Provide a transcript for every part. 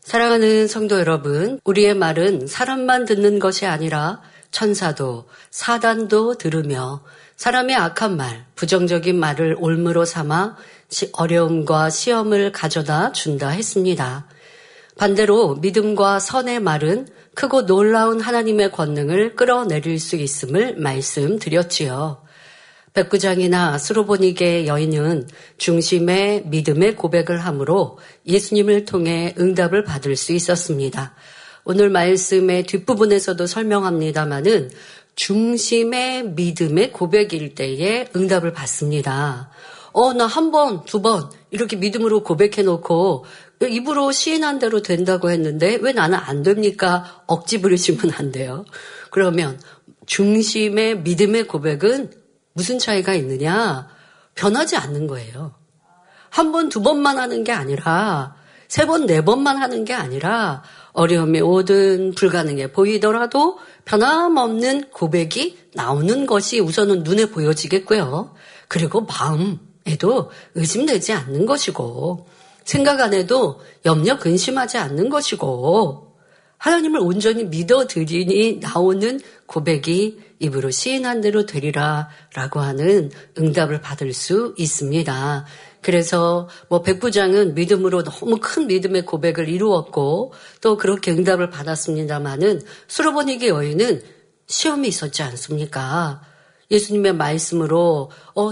사랑하는 성도 여러분, 우리의 말은 사람만 듣는 것이 아니라 천사도 사단도 들으며 사람의 악한 말, 부정적인 말을 올무로 삼아 어려움과 시험을 가져다 준다 했습니다. 반대로 믿음과 선의 말은 크고 놀라운 하나님의 권능을 끌어내릴 수 있음을 말씀드렸지요. 백부장이나 스로보니게 여인은 중심의 믿음의 고백을 함으로 예수님을 통해 응답을 받을 수 있었습니다. 오늘 말씀의 뒷부분에서도 설명합니다마는 중심의 믿음의 고백일 때에 응답을 받습니다. 나 한 번, 두 번 이렇게 믿음으로 고백해놓고 입으로 시인한 대로 된다고 했는데 왜 나는 안 됩니까? 억지 부리시면 안 돼요. 그러면 중심의 믿음의 고백은 무슨 차이가 있느냐? 변하지 않는 거예요. 한 번, 두 번만 하는 게 아니라 세 번, 네 번만 하는 게 아니라 어려움이 오든 불가능해 보이더라도 변함없는 고백이 나오는 것이 우선은 눈에 보여지겠고요. 그리고 마음에도 의심되지 않는 것이고 생각 안에도 염려 근심하지 않는 것이고 하나님을 온전히 믿어드리니 나오는 고백이 입으로 시인한 대로 되리라 라고 하는 응답을 받을 수 있습니다. 그래서 백부장은 믿음으로 너무 큰 믿음의 고백을 이루었고 또 그렇게 응답을 받았습니다마는 수로보니게 여인은 시험이 있었지 않습니까? 예수님의 말씀으로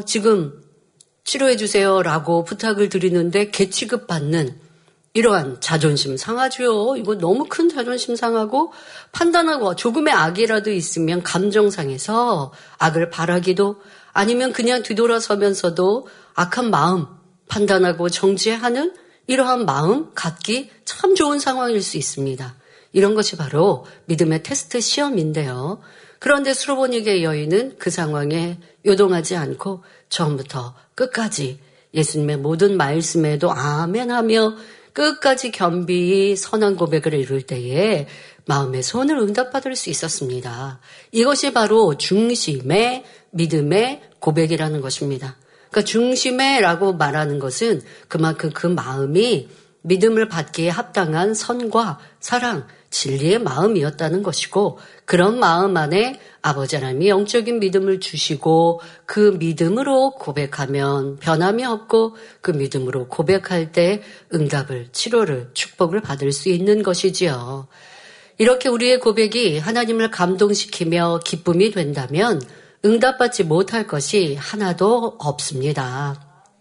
지금 치료해 주세요 라고 부탁을 드리는데 개취급받는 이러한 자존심 상하죠. 이거 너무 큰 자존심 상하고 판단하고 조금의 악이라도 있으면 감정 상해서 악을 바라기도 아니면 그냥 뒤돌아서면서도 악한 마음 판단하고 정죄하는 이러한 마음 갖기 참 좋은 상황일 수 있습니다. 이런 것이 바로 믿음의 테스트 시험인데요. 그런데 수로보니게 여인은 그 상황에 요동하지 않고 처음부터 끝까지 예수님의 모든 말씀에도 아멘하며 끝까지 겸비히 선한 고백을 이룰 때에 마음의 소원을 응답받을 수 있었습니다. 이것이 바로 중심의 믿음의 고백이라는 것입니다. 그러니까 중심에라고 말하는 것은 그만큼 그 마음이 믿음을 받기에 합당한 선과 사랑, 진리의 마음이었다는 것이고 그런 마음 안에 아버지 하나님이 영적인 믿음을 주시고 그 믿음으로 고백하면 변함이 없고 그 믿음으로 고백할 때 응답을, 치료를, 축복을 받을 수 있는 것이지요. 이렇게 우리의 고백이 하나님을 감동시키며 기쁨이 된다면 응답받지 못할 것이 하나도 없습니다.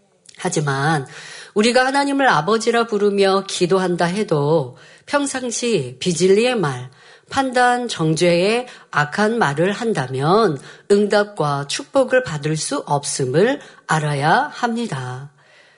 하지만 우리가 하나님을 아버지라 부르며 기도한다 해도 평상시 비진리의 말, 판단, 정죄의 악한 말을 한다면 응답과 축복을 받을 수 없음을 알아야 합니다.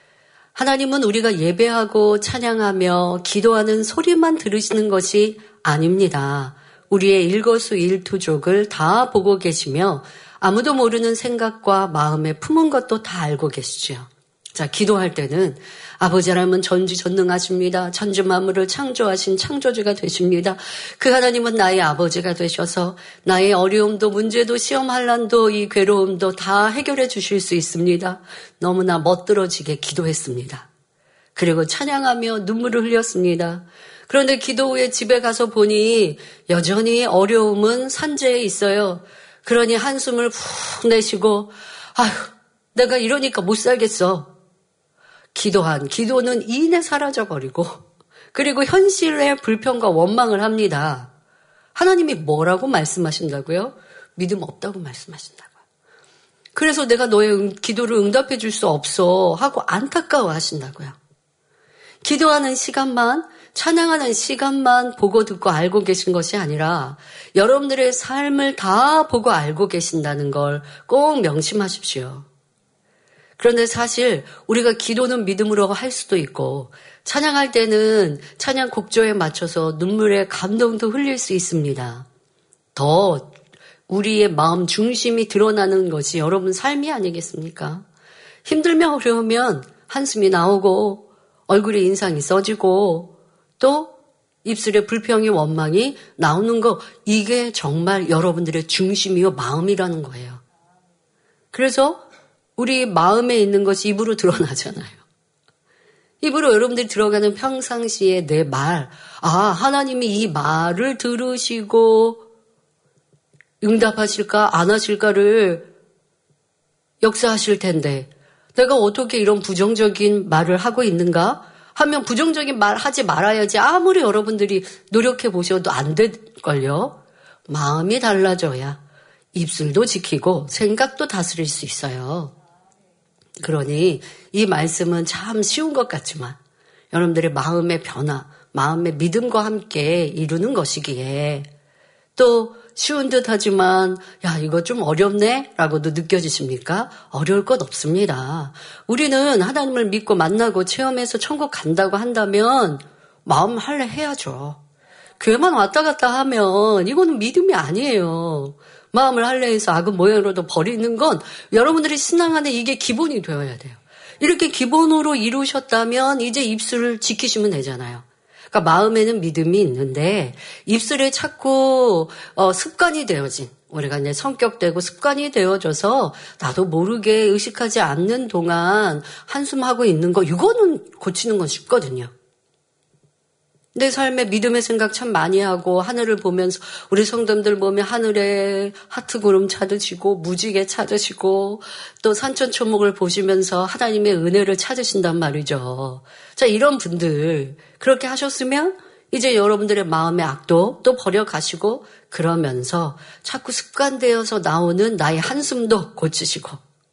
하나님은 우리가 예배하고 찬양하며 기도하는 소리만 들으시는 것이 아닙니다. 우리의 일거수일투족을 다 보고 계시며 아무도 모르는 생각과 마음에 품은 것도 다 알고 계시죠. 자, 기도할 때는 아버지 하나님은 전지전능하십니다. 천지만물을 창조하신 창조주가 되십니다. 그 하나님은 나의 아버지가 되셔서 나의 어려움도 문제도 시험 환난도 이 괴로움도 다 해결해 주실 수 있습니다. 너무나 멋들어지게 기도했습니다. 그리고 찬양하며 눈물을 흘렸습니다. 그런데 기도 후에 집에 가서 보니 여전히 어려움은 산재에 있어요. 그러니 한숨을 푹 내쉬고 아휴 내가 이러니까 못 살겠어. 기도는 이내 사라져버리고 그리고 현실의 불평과 원망을 합니다. 하나님이 뭐라고 말씀하신다고요? 믿음 없다고 말씀하신다고요. 그래서 내가 너의 기도를 응답해 줄 수 없어 하고 안타까워 하신다고요. 기도하는 시간만, 찬양하는 시간만 보고 듣고 알고 계신 것이 아니라 여러분들의 삶을 다 보고 알고 계신다는 걸 꼭 명심하십시오. 그런데 사실 우리가 기도는 믿음으로 할 수도 있고 찬양할 때는 찬양 곡조에 맞춰서 눈물의 감동도 흘릴 수 있습니다. 더 우리의 마음 중심이 드러나는 것이 여러분 삶이 아니겠습니까? 힘들면 어려우면 한숨이 나오고 얼굴에 인상이 써지고 또 입술에 불평이 원망이 나오는 거 이게 정말 여러분들의 중심이요 마음이라는 거예요. 그래서 우리 마음에 있는 것이 입으로 드러나잖아요. 입으로 여러분들이 들어가는 평상시에 내 말, 하나님이 이 말을 들으시고 응답하실까 안 하실까를 역사하실 텐데 내가 어떻게 이런 부정적인 말을 하고 있는가 하면 부정적인 말 하지 말아야지 아무리 여러분들이 노력해 보셔도 안 될걸요. 마음이 달라져야 입술도 지키고 생각도 다스릴 수 있어요. 그러니 이 말씀은 참 쉬운 것 같지만 여러분들의 마음의 변화, 마음의 믿음과 함께 이루는 것이기에 또 쉬운 듯 하지만 이거 좀 어렵네 라고도 느껴지십니까? 어려울 것 없습니다. 우리는 하나님을 믿고 만나고 체험해서 천국 간다고 한다면 마음 할래 해야죠. 교회만 왔다 갔다 하면 이거는 믿음이 아니에요. 마음을 할래 해서 악은 모양으로도 버리는 건 여러분들이 신앙 안에 이게 기본이 되어야 돼요. 이렇게 기본으로 이루셨다면 이제 입술을 지키시면 되잖아요. 그러니까 마음에는 믿음이 있는데 입술에 자꾸 습관이 되어진 우리가 이제 성격되고 습관이 되어져서 나도 모르게 의식하지 않는 동안 한숨하고 있는 거 이거는 고치는 건 쉽거든요. 내 삶에 믿음의 생각 참 많이 하고 하늘을 보면서 우리 성도들 보면 하늘에 하트 구름 찾으시고 무지개 찾으시고 또 산천초목을 보시면서 하나님의 은혜를 찾으신단 말이죠. 자, 이런 분들 그렇게 하셨으면 이제 여러분들의 마음의 악도 또 버려가시고 그러면서 자꾸 습관되어서 나오는 나의 한숨도 고치시고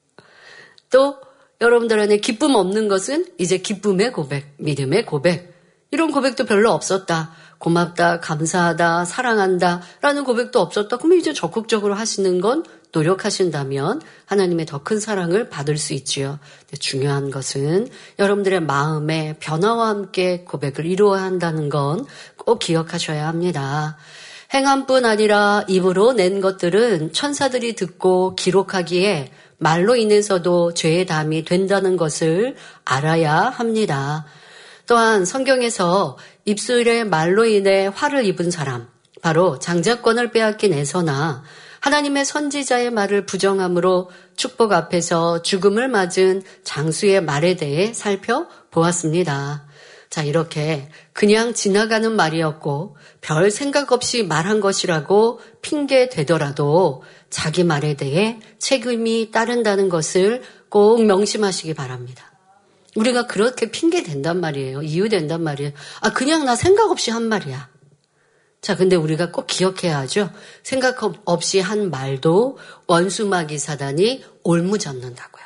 또 여러분들 안에 기쁨 없는 것은 이제 기쁨의 고백, 믿음의 고백 이런 고백도 별로 없었다. 고맙다, 감사하다, 사랑한다 라는 고백도 없었다. 그러면 이제 적극적으로 하시는 건 노력하신다면 하나님의 더 큰 사랑을 받을 수 있지요. 근데 중요한 것은 여러분들의 마음의 변화와 함께 고백을 이루어야 한다는 건 꼭 기억하셔야 합니다. 행함뿐 아니라 입으로 낸 것들은 천사들이 듣고 기록하기에 말로 인해서도 죄의 담이 된다는 것을 알아야 합니다. 또한 성경에서 입술의 말로 인해 화를 입은 사람, 바로 장자권을 빼앗긴 에서나 하나님의 선지자의 말을 부정함으로 축복 앞에서 죽음을 맞은 장수의 말에 대해 살펴보았습니다. 자, 이렇게 그냥 지나가는 말이었고 별 생각 없이 말한 것이라고 핑계 대더라도 자기 말에 대해 책임이 따른다는 것을 꼭 명심하시기 바랍니다. 우리가 그렇게 핑계 댄단 말이에요. 이유 댄단 말이에요. 그냥 나 생각 없이 한 말이야. 자, 근데 우리가 꼭 기억해야 하죠. 생각 없이 한 말도 원수마귀 사단이 올무잡는다고요.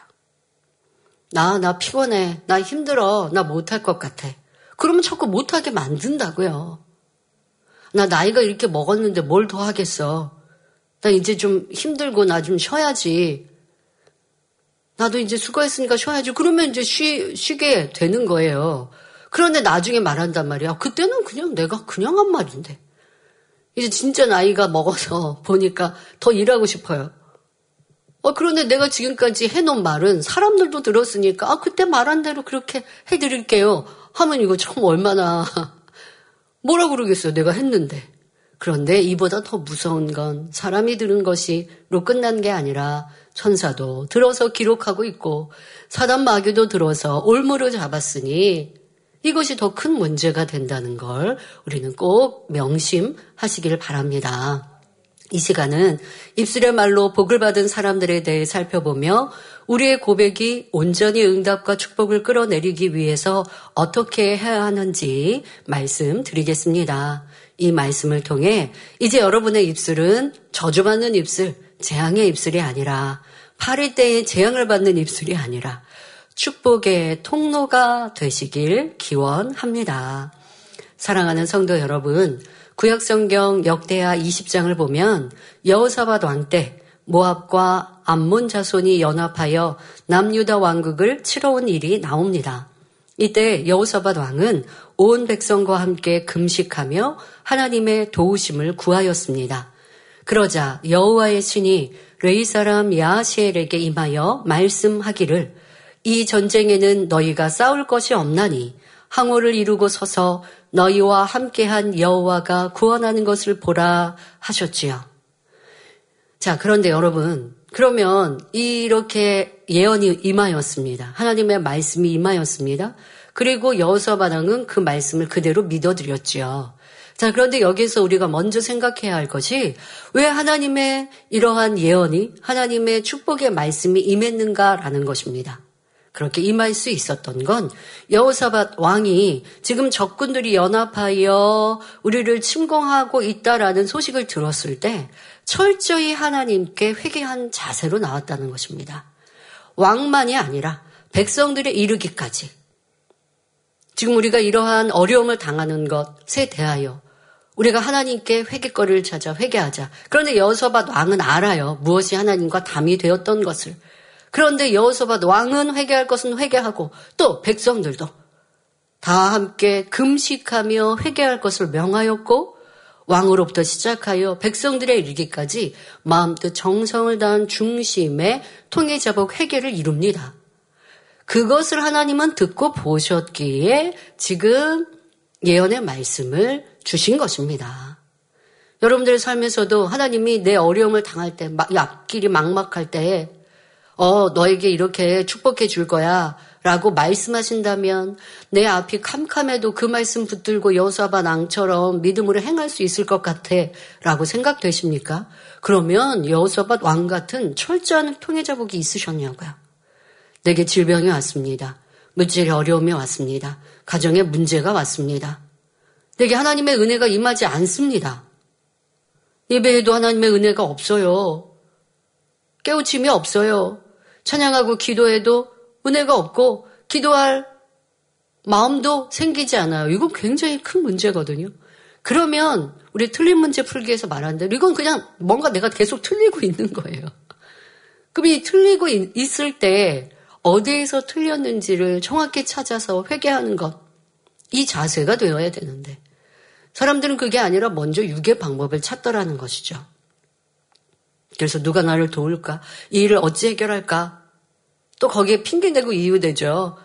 나 피곤해. 나 힘들어. 나 못할 것 같아. 그러면 자꾸 못하게 만든다고요. 나 나이가 이렇게 먹었는데 뭘 더 하겠어. 나 이제 좀 힘들고 나 좀 쉬어야지. 나도 이제 수고했으니까 쉬어야지. 그러면 이제 쉬게 되는 거예요. 그런데 나중에 말한단 말이야. 그때는 내가 그냥 한 말인데. 이제 진짜 나이가 먹어서 보니까 더 일하고 싶어요. 그런데 내가 지금까지 해놓은 말은 사람들도 들었으니까 그때 말한 대로 그렇게 해드릴게요. 하면 이거 참 얼마나 뭐라 그러겠어요. 내가 했는데. 그런데 이보다 더 무서운 건 사람이 들은 것이로 끝난 게 아니라 천사도 들어서 기록하고 있고 사단 마귀도 들어서 올무로 잡았으니 이것이 더 큰 문제가 된다는 걸 우리는 꼭 명심하시길 바랍니다. 이 시간은 입술의 말로 복을 받은 사람들에 대해 살펴보며 우리의 고백이 온전히 응답과 축복을 끌어내리기 위해서 어떻게 해야 하는지 말씀드리겠습니다. 이 말씀을 통해 이제 여러분의 입술은 저주받는 입술, 재앙의 입술이 아니라 파릴 때의 재앙을 받는 입술이 아니라 축복의 통로가 되시길 기원합니다. 사랑하는 성도 여러분, 구약성경 역대하 20장을 보면 여호사밧 왕 때 모압과 암몬 자손이 연합하여 남유다 왕국을 치러 온 일이 나옵니다. 이때 여호사밧 왕은 온 백성과 함께 금식하며 하나님의 도우심을 구하였습니다. 그러자 여호와의 신이 레위 사람 야하시엘에게 임하여 말씀하기를 이 전쟁에는 너희가 싸울 것이 없나니 항오를 이루고 서서 너희와 함께한 여호와가 구원하는 것을 보라 하셨지요. 자, 그런데 여러분, 그러면 이렇게 예언이 임하였습니다. 하나님의 말씀이 임하였습니다. 그리고 여호사밧 왕은 그 말씀을 그대로 믿어드렸지요. 자, 그런데 여기서 우리가 먼저 생각해야 할 것이 왜 하나님의 이러한 예언이 하나님의 축복의 말씀이 임했는가라는 것입니다. 그렇게 임할 수 있었던 건 여호사밧 왕이 지금 적군들이 연합하여 우리를 침공하고 있다라는 소식을 들었을 때 철저히 하나님께 회개한 자세로 나왔다는 것입니다. 왕만이 아니라 백성들에 이르기까지 지금 우리가 이러한 어려움을 당하는 것에 대하여 우리가 하나님께 회개거리를 찾아 회개하자. 그런데 여호사밧 왕은 알아요. 무엇이 하나님과 담이 되었던 것을. 그런데 여호사밧 왕은 회개할 것은 회개하고 또 백성들도 다 함께 금식하며 회개할 것을 명하였고 왕으로부터 시작하여 백성들에 이르기까지 마음뜻 정성을 다한 중심의 통일자복 회개를 이룹니다. 그것을 하나님은 듣고 보셨기에 지금 예언의 말씀을 주신 것입니다. 여러분들의 삶에서도 하나님이 내 어려움을 당할 때, 앞길이 막막할 때 너에게 이렇게 축복해 줄 거야 라고 말씀하신다면 내 앞이 캄캄해도 그 말씀 붙들고 여호사밧 왕처럼 믿음으로 행할 수 있을 것 같아 라고 생각되십니까? 그러면 여호사밧 왕 같은 철저한 통해자복이 있으셨냐고요. 내게 질병이 왔습니다. 물질의 어려움이 왔습니다. 가정에 문제가 왔습니다. 내게 하나님의 은혜가 임하지 않습니다. 예배에도 하나님의 은혜가 없어요. 깨우침이 없어요. 찬양하고 기도해도 은혜가 없고 기도할 마음도 생기지 않아요. 이건 굉장히 큰 문제거든요. 그러면 우리 틀린 문제 풀기에서 말한 대로 이건 그냥 뭔가 내가 계속 틀리고 있는 거예요. 그럼 이 틀리고 있을 때 어디에서 틀렸는지를 정확히 찾아서 회개하는 것, 이 자세가 되어야 되는데 사람들은 그게 아니라 먼저 유괴 방법을 찾더라는 것이죠. 그래서 누가 나를 도울까? 이 일을 어찌 해결할까? 또 거기에 핑계대고 이유대죠.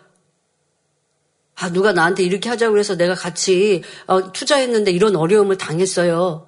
누가 나한테 이렇게 하자고 해서 내가 같이 투자했는데 이런 어려움을 당했어요.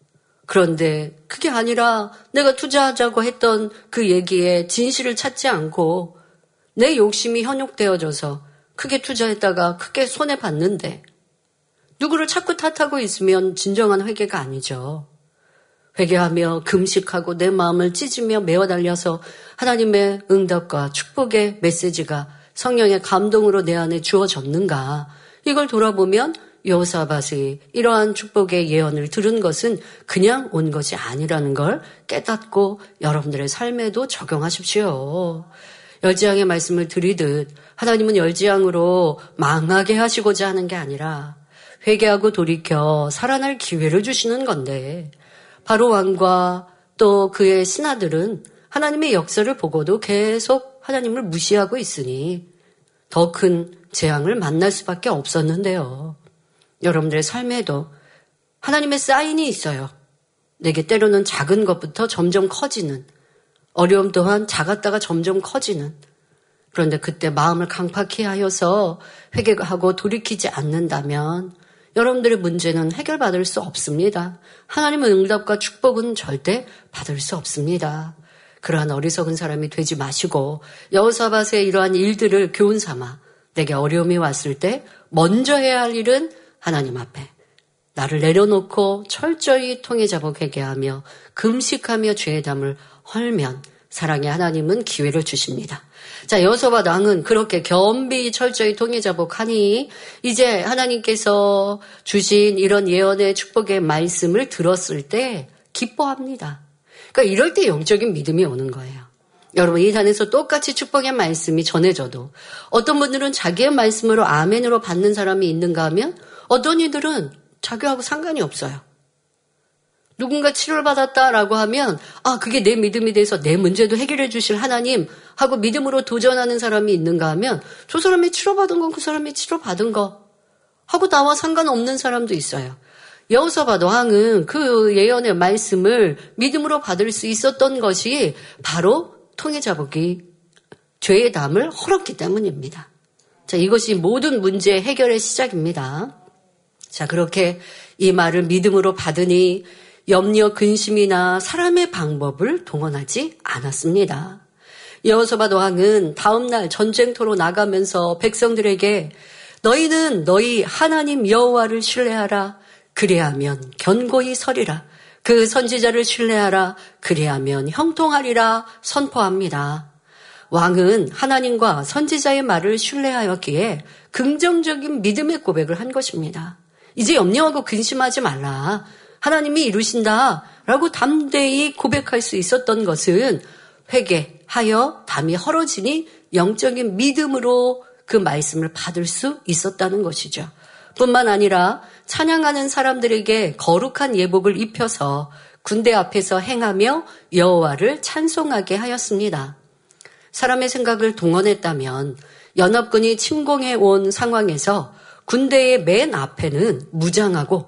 그런데 그게 아니라 내가 투자하자고 했던 그 얘기에 진실을 찾지 않고 내 욕심이 현혹되어져서 크게 투자했다가 크게 손해봤는데 누구를 자꾸 탓하고 있으면 진정한 회개가 아니죠. 회개하며 금식하고 내 마음을 찢으며 메어 달려서 하나님의 응답과 축복의 메시지가 성령의 감동으로 내 안에 주어졌는가. 이걸 돌아보면 여호사밧이 이러한 축복의 예언을 들은 것은 그냥 온 것이 아니라는 걸 깨닫고 여러분들의 삶에도 적용하십시오. 열지양의 말씀을 드리듯 하나님은 열지양으로 망하게 하시고자 하는 게 아니라 회개하고 돌이켜 살아날 기회를 주시는 건데 바로 왕과 또 그의 신하들은 하나님의 역사를 보고도 계속 하나님을 무시하고 있으니 더 큰 재앙을 만날 수밖에 없었는데요. 여러분들의 삶에도 하나님의 사인이 있어요. 내게 때로는 작은 것부터 점점 커지는, 어려움 또한 작았다가 점점 커지는, 그런데 그때 마음을 강팍히 하여서 회개하고 돌이키지 않는다면 여러분들의 문제는 해결받을 수 없습니다. 하나님의 응답과 축복은 절대 받을 수 없습니다. 그러한 어리석은 사람이 되지 마시고 여호사밧의 이러한 일들을 교훈 삼아 내게 어려움이 왔을 때 먼저 해야 할 일은 하나님 앞에 나를 내려놓고 철저히 통해자복 회개하며 금식하며 죄의 담을 헐면 사랑의 하나님은 기회를 주십니다. 자, 여호사밧 왕은 그렇게 겸비 철저히 통해자복하니 이제 하나님께서 주신 이런 예언의 축복의 말씀을 들었을 때 기뻐합니다. 그러니까 이럴 때 영적인 믿음이 오는 거예요. 여러분, 이 단에서 똑같이 축복의 말씀이 전해져도 어떤 분들은 자기의 말씀으로 아멘으로 받는 사람이 있는가 하면 어떤 이들은 자기하고 상관이 없어요. 누군가 치료를 받았다라고 하면 그게 내 믿음이 돼서 내 문제도 해결해 주실 하나님 하고 믿음으로 도전하는 사람이 있는가 하면 저 사람이 치료받은 건 그 사람이 치료받은 거 하고 나와 상관없는 사람도 있어요. 여호사밧 왕은 그 예언의 말씀을 믿음으로 받을 수 있었던 것이 바로 통해자복이 죄의 담을 헐었기 때문입니다. 자, 이것이 모든 문제 해결의 시작입니다. 자, 그렇게 이 말을 믿음으로 받으니 염려, 근심이나 사람의 방법을 동원하지 않았습니다. 여호사밧 왕은 다음 날 전쟁터로 나가면서 백성들에게 너희는 너희 하나님 여호와를 신뢰하라. 그리하면 견고히 서리라. 그 선지자를 신뢰하라. 그리하면 형통하리라 선포합니다. 왕은 하나님과 선지자의 말을 신뢰하였기에 긍정적인 믿음의 고백을 한 것입니다. 이제 염려하고 근심하지 말라. 하나님이 이루신다라고 담대히 고백할 수 있었던 것은 회개하여 담이 헐어지니 영적인 믿음으로 그 말씀을 받을 수 있었다는 것이죠. 뿐만 아니라 찬양하는 사람들에게 거룩한 예복을 입혀서 군대 앞에서 행하며 여호와를 찬송하게 하였습니다. 사람의 생각을 동원했다면 연합군이 침공해 온 상황에서 군대의 맨 앞에는 무장하고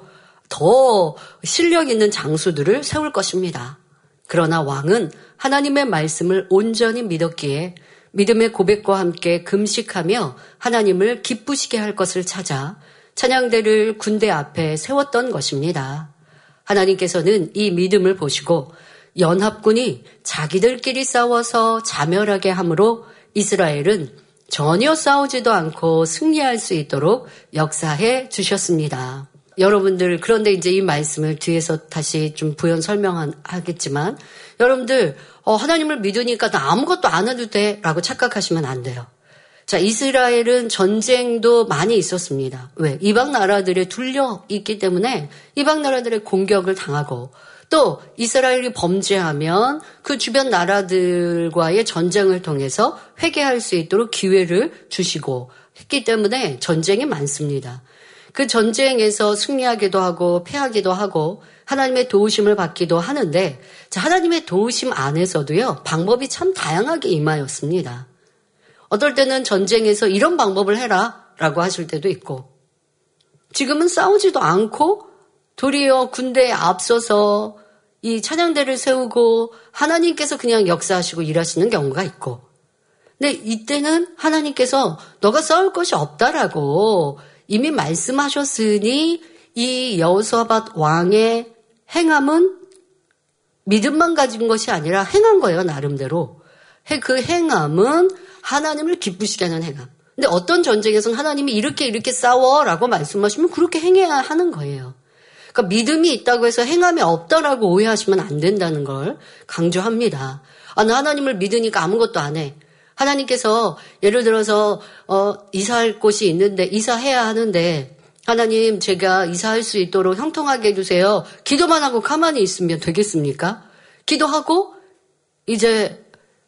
더 실력 있는 장수들을 세울 것입니다. 그러나 왕은 하나님의 말씀을 온전히 믿었기에 믿음의 고백과 함께 금식하며 하나님을 기쁘시게 할 것을 찾아 찬양대를 군대 앞에 세웠던 것입니다. 하나님께서는 이 믿음을 보시고 연합군이 자기들끼리 싸워서 자멸하게 함으로 이스라엘은 전혀 싸우지도 않고 승리할 수 있도록 역사해 주셨습니다. 여러분들, 그런데 이제 이 말씀을 뒤에서 다시 좀 부연 설명하겠지만, 여러분들, 하나님을 믿으니까 나 아무것도 안 해도 돼 라고 착각하시면 안 돼요. 자, 이스라엘은 전쟁도 많이 있었습니다. 왜? 이방 나라들에 둘려 있기 때문에 이방 나라들의 공격을 당하고, 또 이스라엘이 범죄하면 그 주변 나라들과의 전쟁을 통해서 회개할 수 있도록 기회를 주시고 했기 때문에 전쟁이 많습니다. 그 전쟁에서 승리하기도 하고 패하기도 하고 하나님의 도우심을 받기도 하는데, 자, 하나님의 도우심 안에서도요, 방법이 참 다양하게 임하였습니다. 어떨 때는 전쟁에서 이런 방법을 해라 라고 하실 때도 있고, 지금은 싸우지도 않고 도리어 군대에 앞서서 이 찬양대를 세우고 하나님께서 그냥 역사하시고 일하시는 경우가 있고, 근데 이때는 하나님께서 너가 싸울 것이 없다라고 이미 말씀하셨으니 이 여호사밧 왕의 행함은 믿음만 가진 것이 아니라 행한 거예요, 나름대로. 그 행함은 하나님을 기쁘시게 하는 행함. 근데 어떤 전쟁에서는 하나님이 이렇게 싸워라고 말씀하시면 그렇게 행해야 하는 거예요. 그러니까 믿음이 있다고 해서 행함이 없다라고 오해하시면 안 된다는 걸 강조합니다. 나 하나님을 믿으니까 아무것도 안 해. 하나님께서 예를 들어서 이사할 곳이 있는데 이사해야 하는데, 하나님 제가 이사할 수 있도록 형통하게 해주세요. 기도만 하고 가만히 있으면 되겠습니까? 기도하고 이제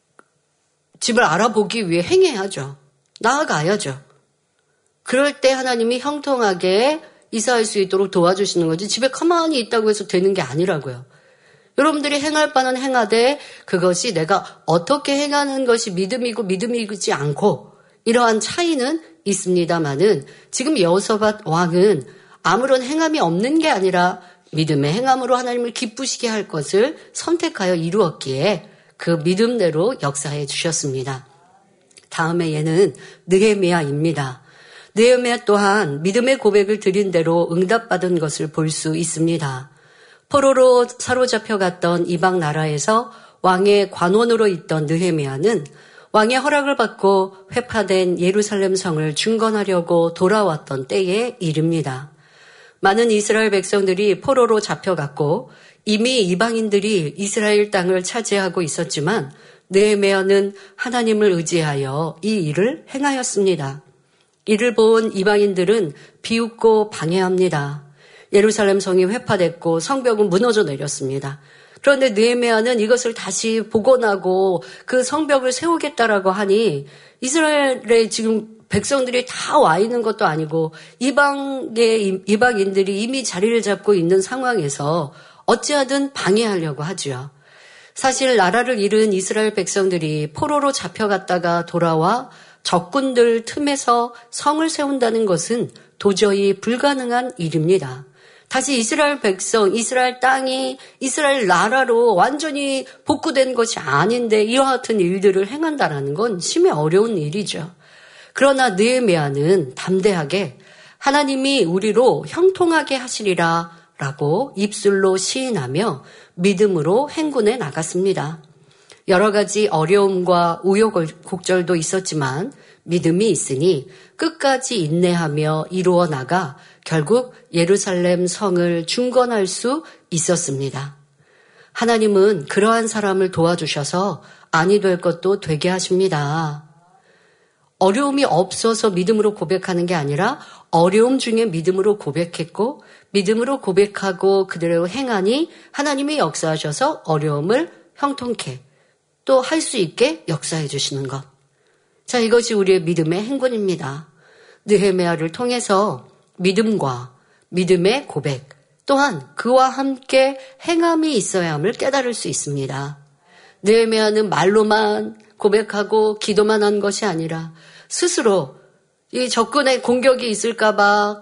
집을 알아보기 위해 행해야죠. 나아가야죠. 그럴 때 하나님이 형통하게 이사할 수 있도록 도와주시는 거지, 집에 가만히 있다고 해서 되는 게 아니라고요. 여러분들이 행할 바는 행하되 그것이 내가 어떻게 행하는 것이 믿음이고 믿음이지 않고, 이러한 차이는 있습니다마는 지금 여호사밧 왕은 아무런 행함이 없는 게 아니라 믿음의 행함으로 하나님을 기쁘시게 할 것을 선택하여 이루었기에 그 믿음대로 역사해 주셨습니다. 다음에 얘는 느헤미야입니다. 느헤미야 또한 믿음의 고백을 드린 대로 응답받은 것을 볼 수 있습니다. 포로로 사로잡혀갔던 이방 나라에서 왕의 관원으로 있던 느헤미야는 왕의 허락을 받고 회파된 예루살렘 성을 중건하려고 돌아왔던 때의 일입니다. 많은 이스라엘 백성들이 포로로 잡혀갔고 이미 이방인들이 이스라엘 땅을 차지하고 있었지만 느헤미야는 하나님을 의지하여 이 일을 행하였습니다. 이를 본 이방인들은 비웃고 방해합니다. 예루살렘 성이 회파됐고 성벽은 무너져 내렸습니다. 그런데 느헤미야는 이것을 다시 복원하고 그 성벽을 세우겠다라고 하니 이스라엘의 지금 백성들이 다 와 있는 것도 아니고 이방인들이 이미 자리를 잡고 있는 상황에서 어찌하든 방해하려고 하죠. 사실 나라를 잃은 이스라엘 백성들이 포로로 잡혀갔다가 돌아와 적군들 틈에서 성을 세운다는 것은 도저히 불가능한 일입니다. 다시 이스라엘 백성, 이스라엘 땅이 이스라엘 나라로 완전히 복구된 것이 아닌데 이와 같은 일들을 행한다는 건 심히 어려운 일이죠. 그러나 느헤미야는 담대하게 하나님이 우리로 형통하게 하시리라 라고 입술로 시인하며 믿음으로 행군에 나갔습니다. 여러 가지 어려움과 우여곡절도 있었지만 믿음이 있으니 끝까지 인내하며 이루어 나가 결국 예루살렘 성을 중건할 수 있었습니다. 하나님은 그러한 사람을 도와주셔서 아니 될 것도 되게 하십니다. 어려움이 없어서 믿음으로 고백하는 게 아니라 어려움 중에 믿음으로 고백했고 믿음으로 고백하고 그대로 행하니 하나님이 역사하셔서 어려움을 형통케 또 할 수 있게 역사해 주시는 것. 자, 이것이 우리의 믿음의 행군입니다. 느헤미야를 통해서 믿음과 믿음의 고백 또한 그와 함께 행함이 있어야 함을 깨달을 수 있습니다. 느헤미야는 말로만 고백하고 기도만 한 것이 아니라 스스로 이 적군의 공격이 있을까 봐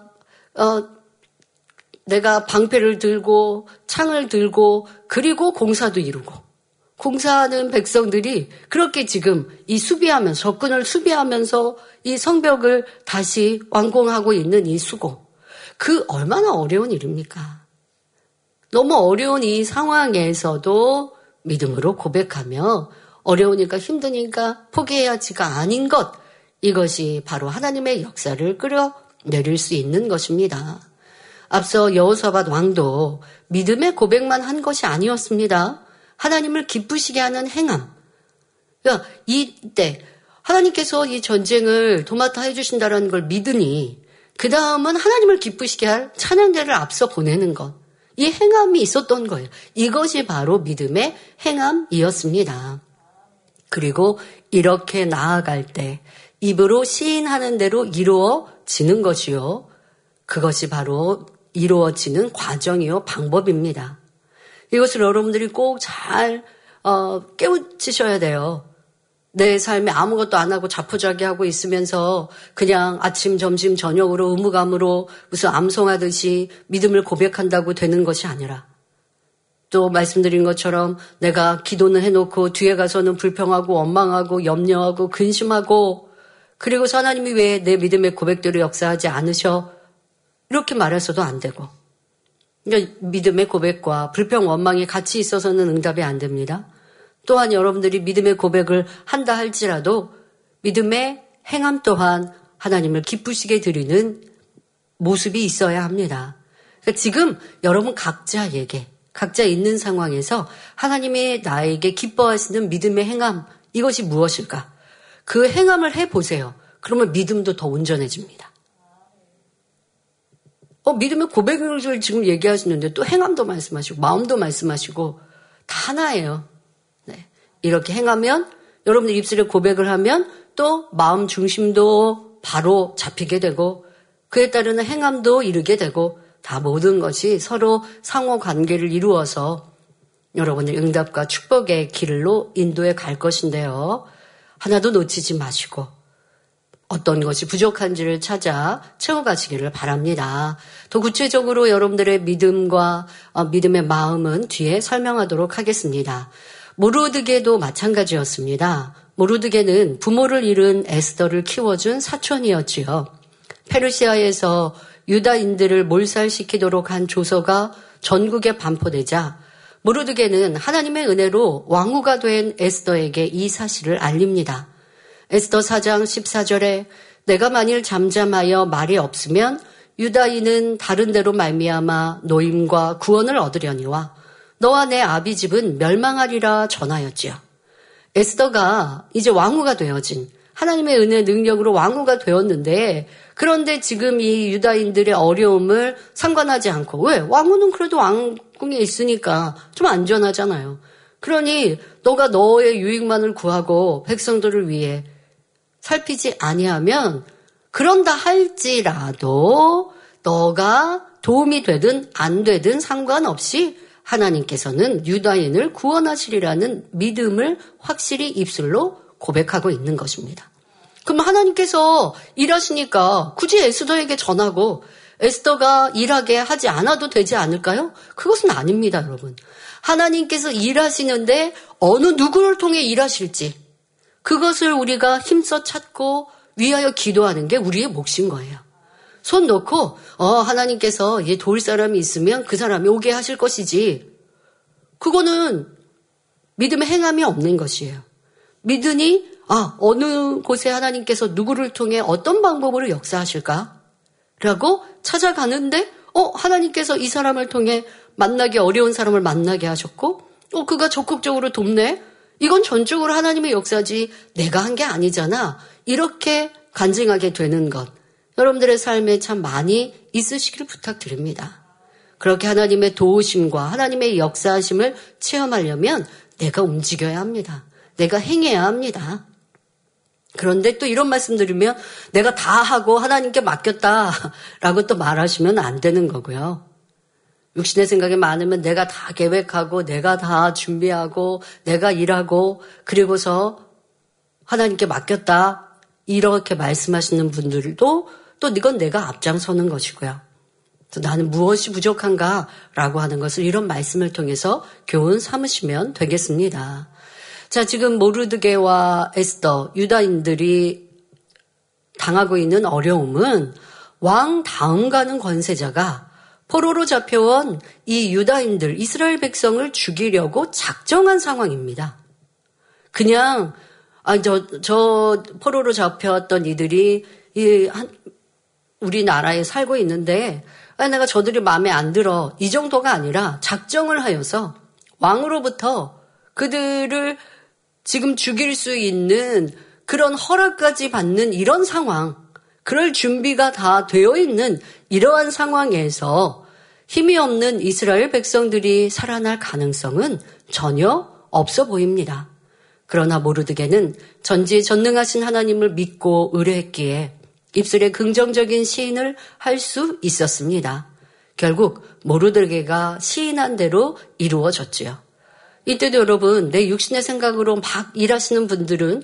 내가 방패를 들고 창을 들고 그리고 공사도 이루고 공사하는 백성들이 그렇게 지금 이 수비하면서 적군을 수비하면서 이 성벽을 다시 완공하고 있는 이 수고. 그 얼마나 어려운 일입니까? 너무 어려운 이 상황에서도 믿음으로 고백하며 어려우니까 힘드니까 포기해야지가 아닌 것. 이것이 바로 하나님의 역사를 끌어내릴 수 있는 것입니다. 앞서 여호사밧 왕도 믿음의 고백만 한 것이 아니었습니다. 하나님을 기쁘시게 하는 행함. 그러니까 이때 하나님께서 이 전쟁을 도맡아 해주신다는 걸 믿으니 그 다음은 하나님을 기쁘시게 할 찬양대를 앞서 보내는 것. 이 행함이 있었던 거예요. 이것이 바로 믿음의 행함이었습니다. 그리고 이렇게 나아갈 때 입으로 시인하는 대로 이루어지는 것이요. 그것이 바로 이루어지는 과정이요. 방법입니다. 이것을 여러분들이 꼭 잘 깨우치셔야 돼요. 내 삶에 아무것도 안 하고 자포자기하고 있으면서 그냥 아침, 점심, 저녁으로 의무감으로 무슨 암송하듯이 믿음을 고백한다고 되는 것이 아니라 또 말씀드린 것처럼 내가 기도는 해놓고 뒤에 가서는 불평하고 원망하고 염려하고 근심하고 그리고서 하나님이 왜 내 믿음의 고백대로 역사하지 않으셔? 이렇게 말해서도 안 되고 그러니까 믿음의 고백과 불평, 원망이 같이 있어서는 응답이 안 됩니다. 또한 여러분들이 믿음의 고백을 한다 할지라도 믿음의 행함 또한 하나님을 기쁘시게 드리는 모습이 있어야 합니다. 그러니까 지금 여러분 각자에게, 각자 있는 상황에서 하나님이 나에게 기뻐하시는 믿음의 행함, 이것이 무엇일까? 그 행함을 해보세요. 그러면 믿음도 더 온전해집니다. 믿음의 고백을 지금 얘기하시는데 또 행함도 말씀하시고 마음도 말씀하시고 다 하나예요. 네. 이렇게 행하면 여러분들 입술에 고백을 하면 또 마음 중심도 바로 잡히게 되고 그에 따르는 행함도 이루게 되고 다 모든 것이 서로 상호 관계를 이루어서 여러분의 응답과 축복의 길로 인도해 갈 것인데요. 하나도 놓치지 마시고 어떤 것이 부족한지를 찾아 채워가시기를 바랍니다. 더 구체적으로 여러분들의 믿음과 믿음의 마음은 뒤에 설명하도록 하겠습니다. 모르드게도 마찬가지였습니다. 모르드게는 부모를 잃은 에스더를 키워준 사촌이었지요. 페르시아에서 유다인들을 몰살시키도록 한 조서가 전국에 반포되자 모르드게는 하나님의 은혜로 왕후가 된 에스더에게 이 사실을 알립니다. 에스더 4장 14절에 내가 만일 잠잠하여 말이 없으면 유다인은 다른 데로 말미암아 노임과 구원을 얻으려니와 너와 내 아비 집은 멸망하리라 전하였지요. 에스더가 이제 왕후가 되어진 하나님의 은혜 능력으로 왕후가 되었는데 그런데 지금 이 유다인들의 어려움을 상관하지 않고 왜? 왕후는 그래도 왕궁에 있으니까 좀 안전하잖아요. 그러니 너가 너의 유익만을 구하고 백성들을 위해 살피지 아니하면 그런다 할지라도 너가 도움이 되든 안 되든 상관없이 하나님께서는 유다인을 구원하시리라는 믿음을 확실히 입술로 고백하고 있는 것입니다. 그럼 하나님께서 일하시니까 굳이 에스더에게 전하고 에스더가 일하게 하지 않아도 되지 않을까요? 그것은 아닙니다, 여러분. 하나님께서 일하시는데 어느 누구를 통해 일하실지 그것을 우리가 힘써 찾고 위하여 기도하는 게 우리의 몫인 거예요. 손 놓고 하나님께서 얘 도울 사람이 있으면 그 사람이 오게 하실 것이지. 그거는 믿음의 행함이 없는 것이에요. 믿으니 어느 곳에 하나님께서 누구를 통해 어떤 방법으로 역사하실까? 라고 찾아가는데, 하나님께서 이 사람을 통해 만나기 어려운 사람을 만나게 하셨고, 그가 적극적으로 돕네? 이건 전적으로 하나님의 역사지 내가 한 게 아니잖아. 이렇게 간증하게 되는 것. 여러분들의 삶에 참 많이 있으시기를 부탁드립니다. 그렇게 하나님의 도우심과 하나님의 역사하심을 체험하려면 내가 움직여야 합니다. 내가 행해야 합니다. 그런데 또 이런 말씀 드리면 내가 다 하고 하나님께 맡겼다라고 또 말하시면 안 되는 거고요. 육신의 생각이 많으면 내가 다 계획하고 내가 다 준비하고 내가 일하고 그리고서 하나님께 맡겼다 이렇게 말씀하시는 분들도 또 이건 내가 앞장서는 것이고요. 또 나는 무엇이 부족한가라고 하는 것을 이런 말씀을 통해서 교훈 삼으시면 되겠습니다. 자, 지금 모르드게와 에스더, 유다인들이 당하고 있는 어려움은 왕 다음 가는 권세자가 포로로 잡혀온 이 유다인들, 이스라엘 백성을 죽이려고 작정한 상황입니다. 그냥 저 포로로 잡혀왔던 이들이 우리나라에 살고 있는데 내가 저들이 마음에 안 들어 이 정도가 아니라 작정을 하여서 왕으로부터 그들을 지금 죽일 수 있는 그런 허락까지 받는 이런 상황, 그럴 준비가 다 되어 있는 이러한 상황에서 힘이 없는 이스라엘 백성들이 살아날 가능성은 전혀 없어 보입니다. 그러나 모르드게는 전지전능하신 하나님을 믿고 의뢰했기에 입술에 긍정적인 시인을 할 수 있었습니다. 결국 모르드게가 시인한 대로 이루어졌지요. 이때도 여러분, 내 육신의 생각으로 막 일하시는 분들은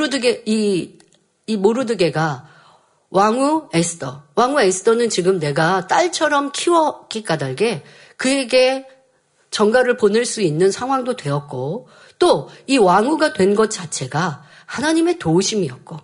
이 모르드게가 왕후 에스더는 지금 내가 딸처럼 키웠기 까닭에 그에게 전가를 보낼 수 있는 상황도 되었고 또 이 왕후가 된 것 자체가 하나님의 도우심이었고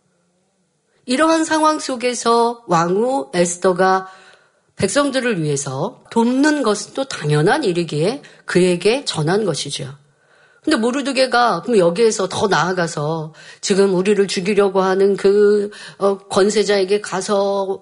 이러한 상황 속에서 왕후 에스더가 백성들을 위해서 돕는 것은 또 당연한 일이기에 그에게 전한 것이죠. 근데 모르드게가 그럼 여기에서 더 나아가서 지금 우리를 죽이려고 하는 그 권세자에게 가서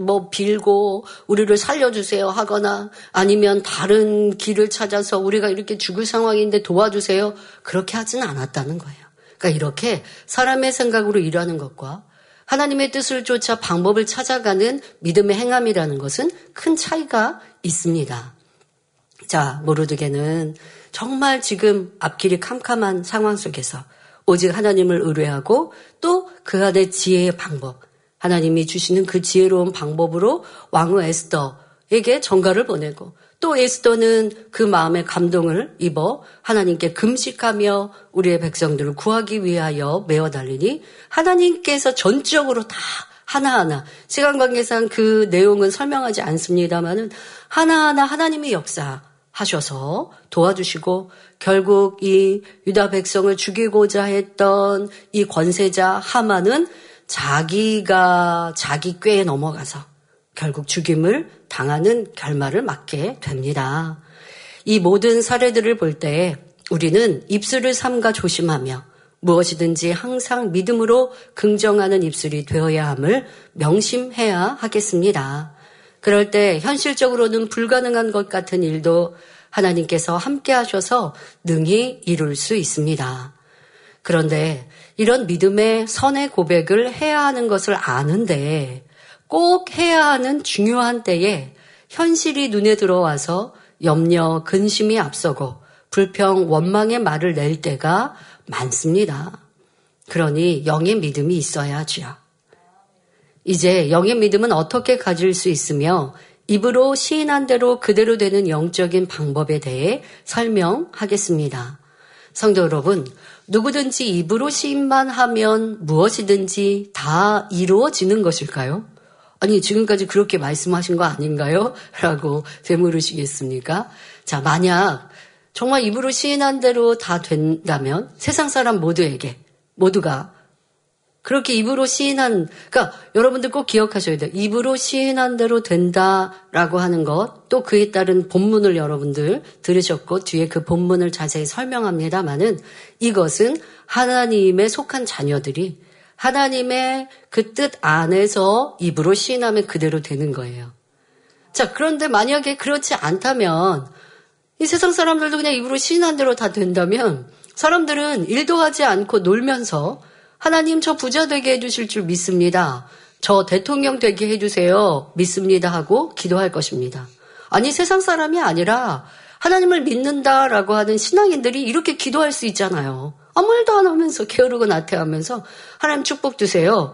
빌고 우리를 살려주세요 하거나 아니면 다른 길을 찾아서 우리가 이렇게 죽을 상황인데 도와주세요. 그렇게 하진 않았다는 거예요. 그러니까 이렇게 사람의 생각으로 일하는 것과 하나님의 뜻을 쫓아 방법을 찾아가는 믿음의 행함이라는 것은 큰 차이가 있습니다. 자, 모르드게는 정말 지금 앞길이 캄캄한 상황 속에서 오직 하나님을 의뢰하고 또 그 안에 지혜의 방법, 하나님이 주시는 그 지혜로운 방법으로 왕후 에스더에게 전가를 보내고 또 에스더는 그 마음에 감동을 입어 하나님께 금식하며 우리의 백성들을 구하기 위하여 메어 달리니 하나님께서 전적으로 다 하나하나 시간 관계상 그 내용은 설명하지 않습니다만은 하나하나 하나님의 역사하셔서 도와주시고 결국 이 유다 백성을 죽이고자 했던 이 권세자 하만은 자기가 자기 꾀에 넘어가서 결국 죽임을 당하는 결말을 맞게 됩니다. 이 모든 사례들을 볼 때 우리는 입술을 삼가 조심하며 무엇이든지 항상 믿음으로 긍정하는 입술이 되어야 함을 명심해야 하겠습니다. 그럴 때 현실적으로는 불가능한 것 같은 일도 하나님께서 함께 하셔서 능히 이룰 수 있습니다. 그런데 이런 믿음의 선의 고백을 해야 하는 것을 아는데 꼭 해야 하는 중요한 때에 현실이 눈에 들어와서 염려, 근심이 앞서고 불평, 원망의 말을 낼 때가 많습니다. 그러니 영의 믿음이 있어야 하지요. 이제 영의 믿음은 어떻게 가질 수 있으며 입으로 시인한 대로 그대로 되는 영적인 방법에 대해 설명하겠습니다. 성도 여러분, 누구든지 입으로 시인만 하면 무엇이든지 다 이루어지는 것일까요? 아니, 지금까지 그렇게 말씀하신 거 아닌가요? 라고 되물으시겠습니까? 자, 만약 정말 입으로 시인한 대로 다 된다면 세상 사람 모두가 그렇게 입으로 그러니까 여러분들 꼭 기억하셔야 돼요. 입으로 시인한 대로 된다라고 하는 것, 또 그에 따른 본문을 여러분들 들으셨고 뒤에 그 본문을 자세히 설명합니다마는 이것은 하나님에 속한 자녀들이 하나님의 그 뜻 안에서 입으로 시인하면 그대로 되는 거예요. 자, 그런데 만약에 그렇지 않다면 이 세상 사람들도 그냥 입으로 시인한 대로 다 된다면 사람들은 일도 하지 않고 놀면서 하나님 저 부자 되게 해주실 줄 믿습니다. 저 대통령 되게 해주세요. 믿습니다 하고 기도할 것입니다. 아니 세상 사람이 아니라 하나님을 믿는다라고 하는 신앙인들이 이렇게 기도할 수 있잖아요. 아무 말도 안 하면서 게으르고 나태하면서 하나님 축복 주세요.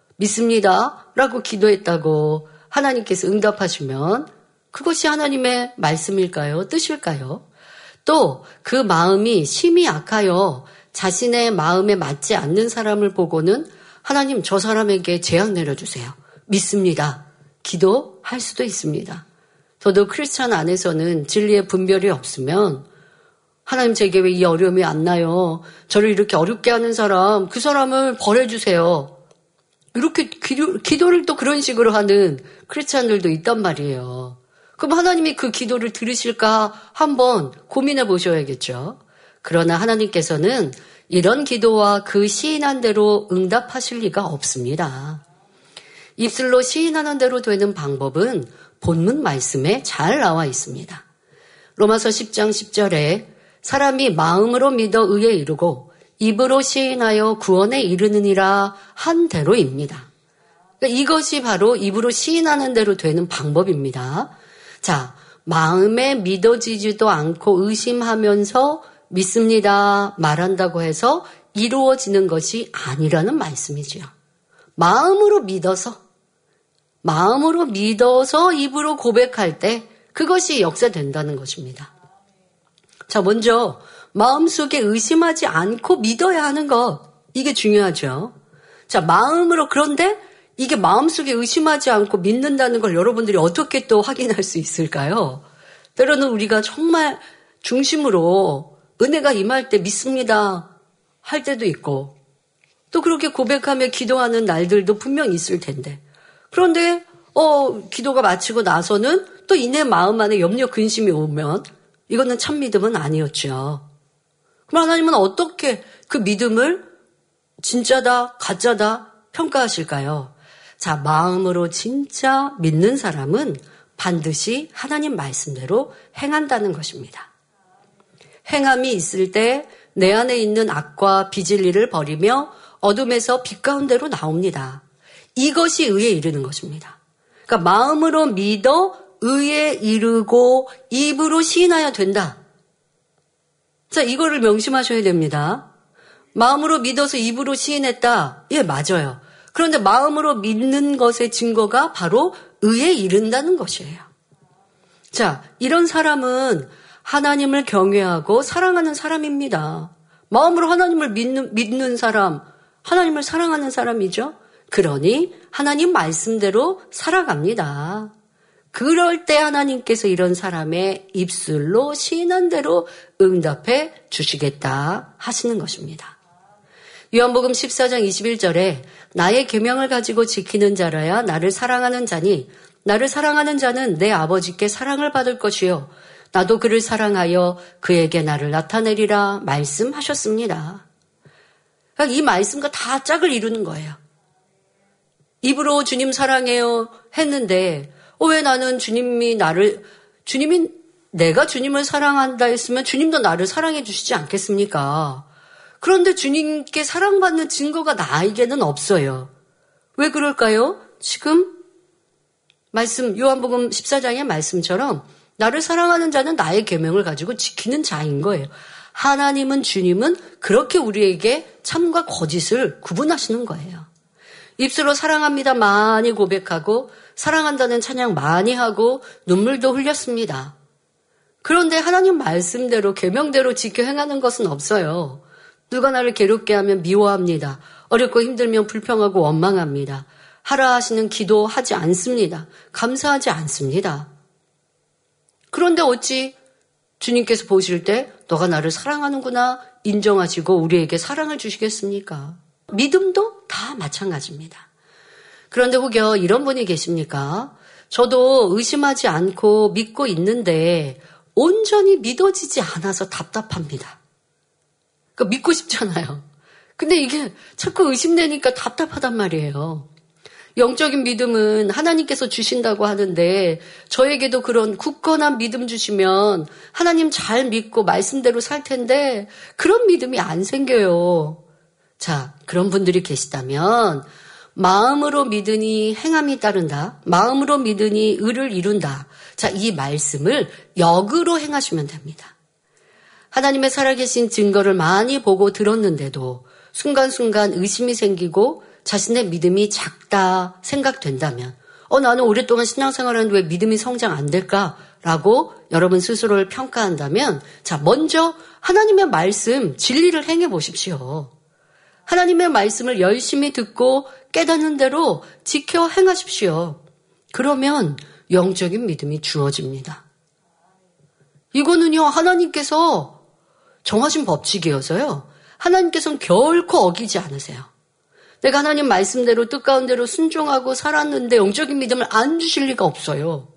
믿습니다 라고 기도했다고 하나님께서 응답하시면 그것이 하나님의 말씀일까요? 뜻일까요? 또 그 마음이 심히 악하여 자신의 마음에 맞지 않는 사람을 보고는 하나님 저 사람에게 재앙 내려주세요. 믿습니다. 기도할 수도 있습니다. 저도 크리스찬 안에서는 진리의 분별이 없으면 하나님 제게 왜 이 어려움이 안 나요? 저를 이렇게 어렵게 하는 사람, 그 사람을 벌해주세요. 이렇게 기도를 또 그런 식으로 하는 크리스찬들도 있단 말이에요. 그럼 하나님이 그 기도를 들으실까 한번 고민해 보셔야겠죠. 그러나 하나님께서는 이런 기도와 그 시인한 대로 응답하실 리가 없습니다. 입술로 시인하는 대로 되는 방법은 본문 말씀에 잘 나와 있습니다. 로마서 10장 10절에 사람이 마음으로 믿어 의에 이르고 입으로 시인하여 구원에 이르느니라 한 대로입니다. 그러니까 이것이 바로 입으로 시인하는 대로 되는 방법입니다. 자, 마음에 믿어지지도 않고 의심하면서 믿습니다 말한다고 해서 이루어지는 것이 아니라는 말씀이지요. 마음으로 믿어서 입으로 고백할 때 그것이 역사된다는 것입니다. 자, 먼저 마음속에 의심하지 않고 믿어야 하는 것, 이게 중요하죠. 자, 마음으로, 그런데 이게 마음속에 의심하지 않고 믿는다는 걸 여러분들이 어떻게 또 확인할 수 있을까요? 때로는 우리가 정말 중심으로 은혜가 임할 때 믿습니다 할 때도 있고 또 그렇게 고백하며 기도하는 날들도 분명 있을 텐데 그런데 기도가 마치고 나서는 또 이내 마음 안에 염려 근심이 오면 이거는 참 믿음은 아니었죠. 그럼 하나님은 어떻게 그 믿음을 진짜다 가짜다 평가하실까요? 자, 마음으로 진짜 믿는 사람은 반드시 하나님 말씀대로 행한다는 것입니다. 행함이 있을 때 내 안에 있는 악과 비진리를 버리며 어둠에서 빛 가운데로 나옵니다. 이것이 의에 이르는 것입니다. 그러니까 마음으로 믿어 의에 이르고 입으로 시인하여야 된다. 자, 이거를 명심하셔야 됩니다. 마음으로 믿어서 입으로 시인했다. 예, 맞아요. 그런데 마음으로 믿는 것의 증거가 바로 의에 이른다는 것이에요. 자, 이런 사람은 하나님을 경외하고 사랑하는 사람입니다. 마음으로 하나님을 믿는 사람, 하나님을 사랑하는 사람이죠. 그러니 하나님 말씀대로 살아갑니다. 그럴 때 하나님께서 이런 사람의 입술로 시인한 대로 응답해 주시겠다 하시는 것입니다. 요한복음 14장 21절에 나의 계명을 가지고 지키는 자라야 나를 사랑하는 자니 나를 사랑하는 자는 내 아버지께 사랑을 받을 것이요 나도 그를 사랑하여 그에게 나를 나타내리라 말씀하셨습니다. 그러니까 이 말씀과 다 짝을 이루는 거예요. 입으로 주님 사랑해요 했는데 왜 나는 주님이 내가 주님을 사랑한다 했으면 주님도 나를 사랑해 주시지 않겠습니까? 그런데 주님께 사랑받는 증거가 나에게는 없어요. 왜 그럴까요? 지금 말씀 요한복음 14장의 말씀처럼 나를 사랑하는 자는 나의 계명을 가지고 지키는 자인 거예요. 하나님은 주님은 그렇게 우리에게 참과 거짓을 구분하시는 거예요. 입술로 사랑합니다 많이 고백하고 사랑한다는 찬양 많이 하고 눈물도 흘렸습니다. 그런데 하나님 말씀대로 계명대로 지켜 행하는 것은 없어요. 누가 나를 괴롭게 하면 미워합니다. 어렵고 힘들면 불평하고 원망합니다. 하라 하시는 기도하지 않습니다. 감사하지 않습니다. 그런데 어찌 주님께서 보실 때 너가 나를 사랑하는구나 인정하시고 우리에게 사랑을 주시겠습니까? 믿음도 다 마찬가지입니다. 그런데 혹여 이런 분이 계십니까? 저도 의심하지 않고 믿고 있는데 온전히 믿어지지 않아서 답답합니다. 그러니까 믿고 싶잖아요. 근데 이게 자꾸 의심되니까 답답하단 말이에요. 영적인 믿음은 하나님께서 주신다고 하는데 저에게도 그런 굳건한 믿음 주시면 하나님 잘 믿고 말씀대로 살 텐데 그런 믿음이 안 생겨요. 자, 그런 분들이 계시다면 마음으로 믿으니 행함이 따른다. 마음으로 믿으니 의를 이룬다. 자, 이 말씀을 역으로 행하시면 됩니다. 하나님의 살아계신 증거를 많이 보고 들었는데도 순간순간 의심이 생기고 자신의 믿음이 작다 생각된다면 나는 오랫동안 신앙생활하는데 왜 믿음이 성장 안 될까라고 여러분 스스로를 평가한다면 자, 먼저 하나님의 말씀 진리를 행해 보십시오. 하나님의 말씀을 열심히 듣고 깨닫는 대로 지켜 행하십시오. 그러면 영적인 믿음이 주어집니다. 이거는요, 하나님께서 정하신 법칙이어서요. 하나님께서는 결코 어기지 않으세요. 내가 하나님 말씀대로 뜻가운데로 순종하고 살았는데 영적인 믿음을 안 주실 리가 없어요.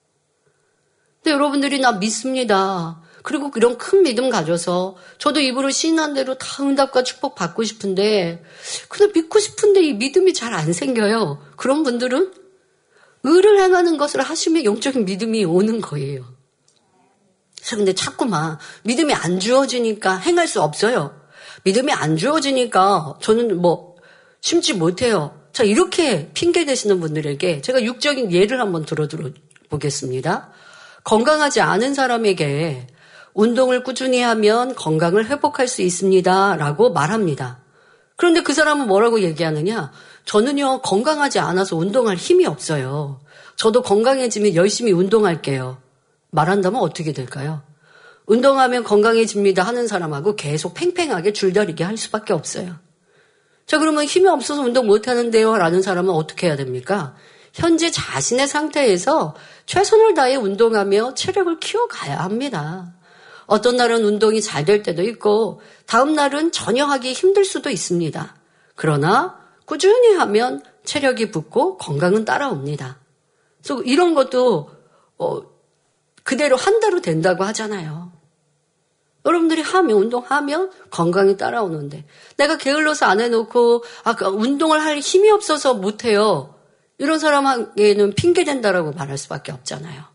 근데 여러분들이 나 믿습니다. 그리고 이런 큰 믿음 가져서 저도 입으로 시인한 대로 다 응답과 축복 받고 싶은데 근데 믿고 싶은데 이 믿음이 잘 안 생겨요. 그런 분들은 의를 행하는 것을 하시면 영적인 믿음이 오는 거예요. 그래서 근데 자꾸만 믿음이 안 주어지니까 행할 수 없어요. 믿음이 안 주어지니까 저는 심지 못해요. 자, 이렇게 핑계 대시는 분들에게 제가 육적인 예를 한번 들어보겠습니다. 건강하지 않은 사람에게 운동을 꾸준히 하면 건강을 회복할 수 있습니다. 라고 말합니다. 그런데 그 사람은 뭐라고 얘기하느냐? 저는요, 건강하지 않아서 운동할 힘이 없어요. 저도 건강해지면 열심히 운동할게요. 말한다면 어떻게 될까요? 운동하면 건강해집니다 하는 사람하고 계속 팽팽하게 줄다리기 할 수밖에 없어요. 자, 그러면 힘이 없어서 운동 못하는데요 라는 사람은 어떻게 해야 됩니까? 현재 자신의 상태에서 최선을 다해 운동하며 체력을 키워가야 합니다. 어떤 날은 운동이 잘 될 때도 있고 다음 날은 전혀 하기 힘들 수도 있습니다. 그러나 꾸준히 하면 체력이 붙고 건강은 따라옵니다. 그래서 이런 것도 그대로 한 대로 된다고 하잖아요. 여러분들이 운동하면 건강이 따라오는데 내가 게을러서 안 해놓고 운동을 할 힘이 없어서 못해요. 이런 사람에게는 핑계된다라고 말할 수밖에 없잖아요.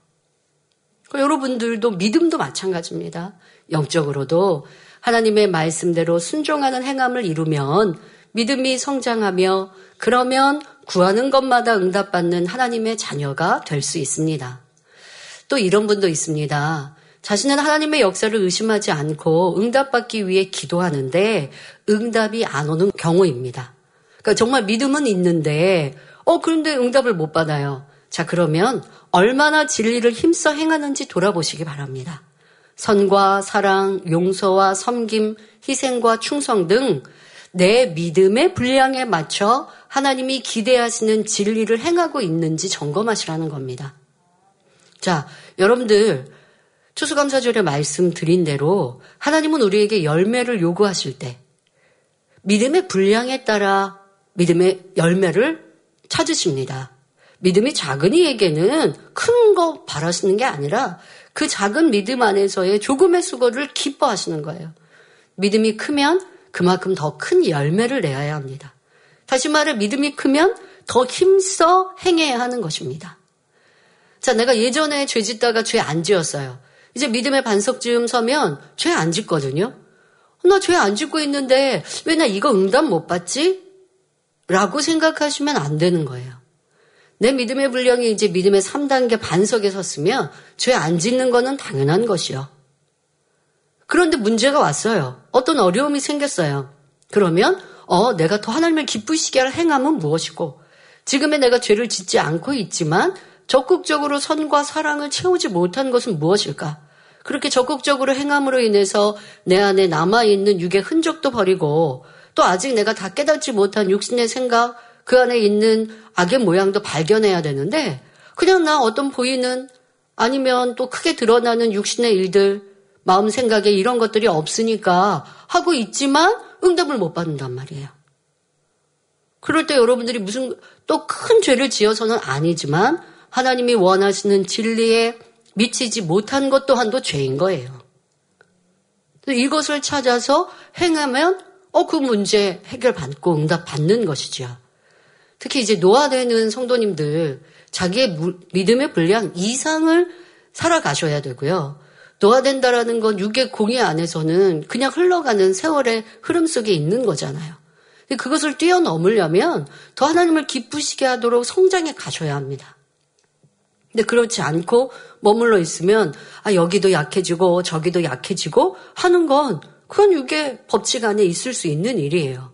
여러분들도 믿음도 마찬가지입니다. 영적으로도 하나님의 말씀대로 순종하는 행함을 이루면 믿음이 성장하며 그러면 구하는 것마다 응답받는 하나님의 자녀가 될 수 있습니다. 또 이런 분도 있습니다. 자신은 하나님의 역사를 의심하지 않고 응답받기 위해 기도하는데 응답이 안 오는 경우입니다. 그러니까 정말 믿음은 있는데 그런데 응답을 못 받아요. 자, 그러면 얼마나 진리를 힘써 행하는지 돌아보시기 바랍니다. 선과 사랑, 용서와 섬김, 희생과 충성 등 내 믿음의 분량에 맞춰 하나님이 기대하시는 진리를 행하고 있는지 점검하시라는 겁니다. 자, 여러분들 추수감사절에 말씀드린 대로 하나님은 우리에게 열매를 요구하실 때 믿음의 분량에 따라 믿음의 열매를 찾으십니다. 믿음이 작은 이에게는 큰 거 바라시는 게 아니라 그 작은 믿음 안에서의 조금의 수고를 기뻐하시는 거예요. 믿음이 크면 그만큼 더 큰 열매를 내야 합니다. 다시 말해 믿음이 크면 더 힘써 행해야 하는 것입니다. 자, 내가 예전에 죄 짓다가 죄 안 지었어요. 이제 믿음의 반석쯤 서면 죄 안 짓거든요. 나 죄 안 짓고 있는데 왜 나 이거 응답 못 받지? 라고 생각하시면 안 되는 거예요. 내 믿음의 분량이 이제 믿음의 3단계 반석에 섰으면 죄 안 짓는 거는 당연한 것이요. 그런데 문제가 왔어요. 어떤 어려움이 생겼어요. 그러면 내가 더 하나님을 기쁘시게 할 행함은 무엇이고 지금의 내가 죄를 짓지 않고 있지만 적극적으로 선과 사랑을 채우지 못한 것은 무엇일까? 그렇게 적극적으로 행함으로 인해서 내 안에 남아있는 육의 흔적도 버리고 또 아직 내가 다 깨닫지 못한 육신의 생각, 그 안에 있는 악의 모양도 발견해야 되는데 그냥 나 어떤 보이는 아니면 또 크게 드러나는 육신의 일들, 마음 생각에 이런 것들이 없으니까 하고 있지만 응답을 못 받는단 말이에요. 그럴 때 여러분들이 무슨 또 큰 죄를 지어서는 아니지만 하나님이 원하시는 진리에 미치지 못한 것 또한도 죄인 거예요. 이것을 찾아서 행하면 그 문제 해결받고 응답받는 것이죠. 특히 이제 노화되는 성도님들 자기의 믿음의 분량 이상을 살아가셔야 되고요. 노화된다라는 건 육의 공의 안에서는 그냥 흘러가는 세월의 흐름 속에 있는 거잖아요. 그것을 뛰어넘으려면 더 하나님을 기쁘시게 하도록 성장해 가셔야 합니다. 근데 그렇지 않고 머물러 있으면 여기도 약해지고 저기도 약해지고 하는 건 그건 육의 법칙 안에 있을 수 있는 일이에요.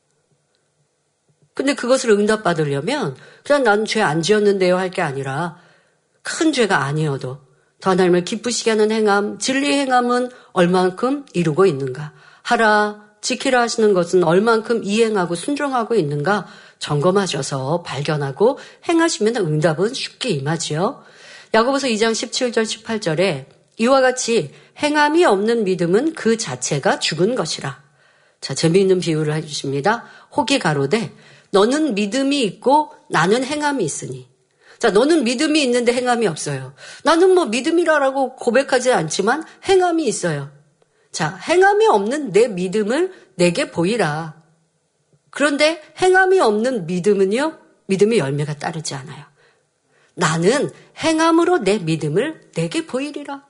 근데 그것을 응답받으려면 그냥 나는 죄 안 지었는데요 할 게 아니라 큰 죄가 아니어도 더 하나님을 기쁘시게 하는 행함, 진리의 행함은 얼만큼 이루고 있는가. 하라, 지키라 하시는 것은 얼만큼 이행하고 순종하고 있는가 점검하셔서 발견하고 행하시면 응답은 쉽게 임하지요. 야고보서 2장 17절 18절에 이와 같이 행함이 없는 믿음은 그 자체가 죽은 것이라. 자, 재미있는 비유를 해주십니다. 혹이 가로되 너는 믿음이 있고 나는 행함이 있으니. 자, 너는 믿음이 있는데 행함이 없어요. 나는 믿음이라고 고백하지 않지만 행함이 있어요. 자, 행함이 없는 내 믿음을 내게 보이라. 그런데 행함이 없는 믿음은요, 믿음의 열매가 따르지 않아요. 나는 행함으로 내 믿음을 내게 보이리라.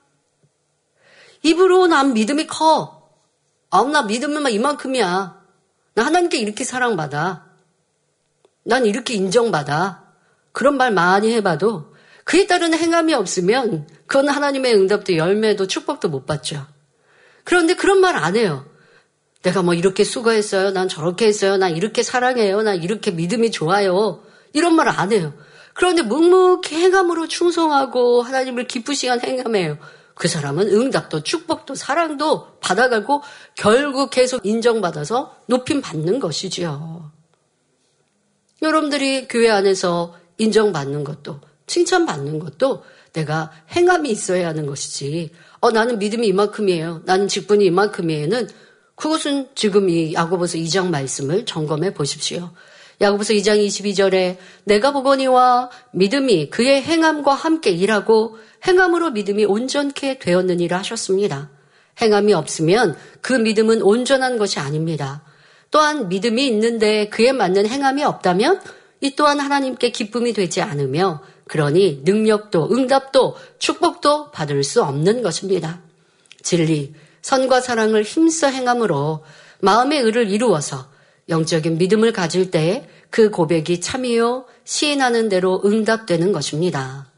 입으로 난 믿음이 커. 나 믿으면 이만큼이야. 나 하나님께 이렇게 사랑받아. 난 이렇게 인정받아. 그런 말 많이 해봐도 그에 따른 행함이 없으면 그건 하나님의 응답도 열매도 축복도 못 받죠. 그런데 그런 말 안 해요. 내가 이렇게 수고했어요. 난 저렇게 했어요. 난 이렇게 사랑해요. 난 이렇게 믿음이 좋아요. 이런 말 안 해요. 그런데 묵묵히 행함으로 충성하고 하나님을 기쁘시게 한 행함이에요. 그 사람은 응답도 축복도 사랑도 받아가고 결국 계속 인정받아서 높임 받는 것이지요. 여러분들이 교회 안에서 인정받는 것도 칭찬받는 것도 내가 행함이 있어야 하는 것이지 나는 믿음이 이만큼이에요. 나는 직분이 이만큼이에요는 그것은 지금 이 야고보서 2장 말씀을 점검해 보십시오. 야고보서 2장 22절에 내가 보거니와 믿음이 그의 행함과 함께 일하고 행함으로 믿음이 온전케 되었느니라 하셨습니다. 행함이 없으면 그 믿음은 온전한 것이 아닙니다. 또한 믿음이 있는데 그에 맞는 행함이 없다면 이 또한 하나님께 기쁨이 되지 않으며 그러니 능력도 응답도 축복도 받을 수 없는 것입니다. 진리, 선과 사랑을 힘써 행함으로 마음의 의를 이루어서 영적인 믿음을 가질 때 그 고백이 참이요 시인하는 대로 응답되는 것입니다.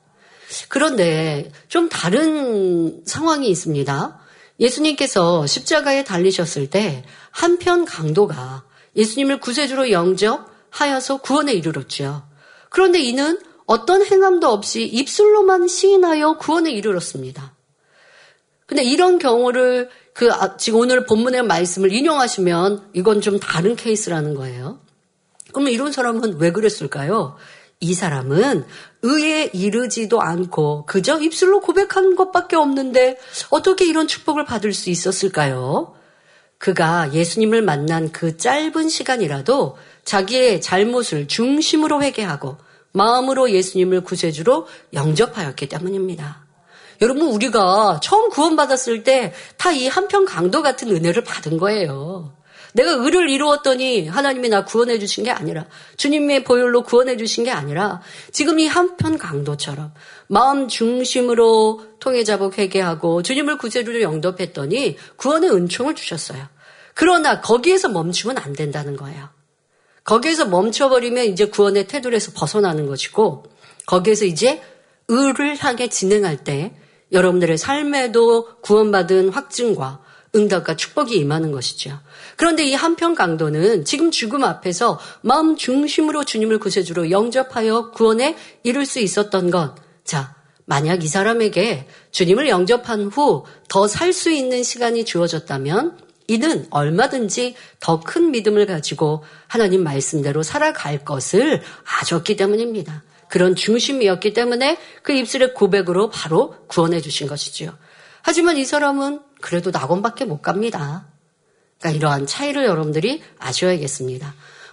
그런데 좀 다른 상황이 있습니다. 예수님께서 십자가에 달리셨을 때 한편 강도가 예수님을 구세주로 영접하여서 구원에 이르렀죠. 그런데 이는 어떤 행함도 없이 입술로만 시인하여 구원에 이르렀습니다. 근데 이런 경우를 지금 오늘 본문의 말씀을 인용하시면 이건 좀 다른 케이스라는 거예요. 그러면 이런 사람은 왜 그랬을까요? 이 사람은 의에 이르지도 않고 그저 입술로 고백한 것밖에 없는데 어떻게 이런 축복을 받을 수 있었을까요? 그가 예수님을 만난 그 짧은 시간이라도 자기의 잘못을 중심으로 회개하고 마음으로 예수님을 구세주로 영접하였기 때문입니다. 여러분, 우리가 처음 구원받았을 때 다 이 한편 강도 같은 은혜를 받은 거예요. 내가 의를 이루었더니 하나님이 나 구원해 주신 게 아니라 주님의 보혈로 구원해 주신 게 아니라 지금 이 한편 강도처럼 마음 중심으로 통회자복 회개하고 주님을 구세주로 영접했더니 구원의 은총을 주셨어요. 그러나 거기에서 멈추면 안 된다는 거예요. 거기에서 멈춰버리면 이제 구원의 테두리에서 벗어나는 것이고 거기에서 이제 의를 향해 진행할 때 여러분들의 삶에도 구원받은 확증과 응답과 축복이 임하는 것이죠. 그런데 이 한편 강도는 지금 죽음 앞에서 마음 중심으로 주님을 구세주로 영접하여 구원에 이룰 수 있었던 것. 자, 만약 이 사람에게 주님을 영접한 후 더 살 수 있는 시간이 주어졌다면 이는 얼마든지 더 큰 믿음을 가지고 하나님 말씀대로 살아갈 것을 아셨기 때문입니다. 그런 중심이었기 때문에 그 입술의 고백으로 바로 구원해 주신 것이지요. 하지만 이 사람은 그래도 낙원밖에 못 갑니다. 그러니까 이러한 차이를 여러분들이 아셔야겠습니다.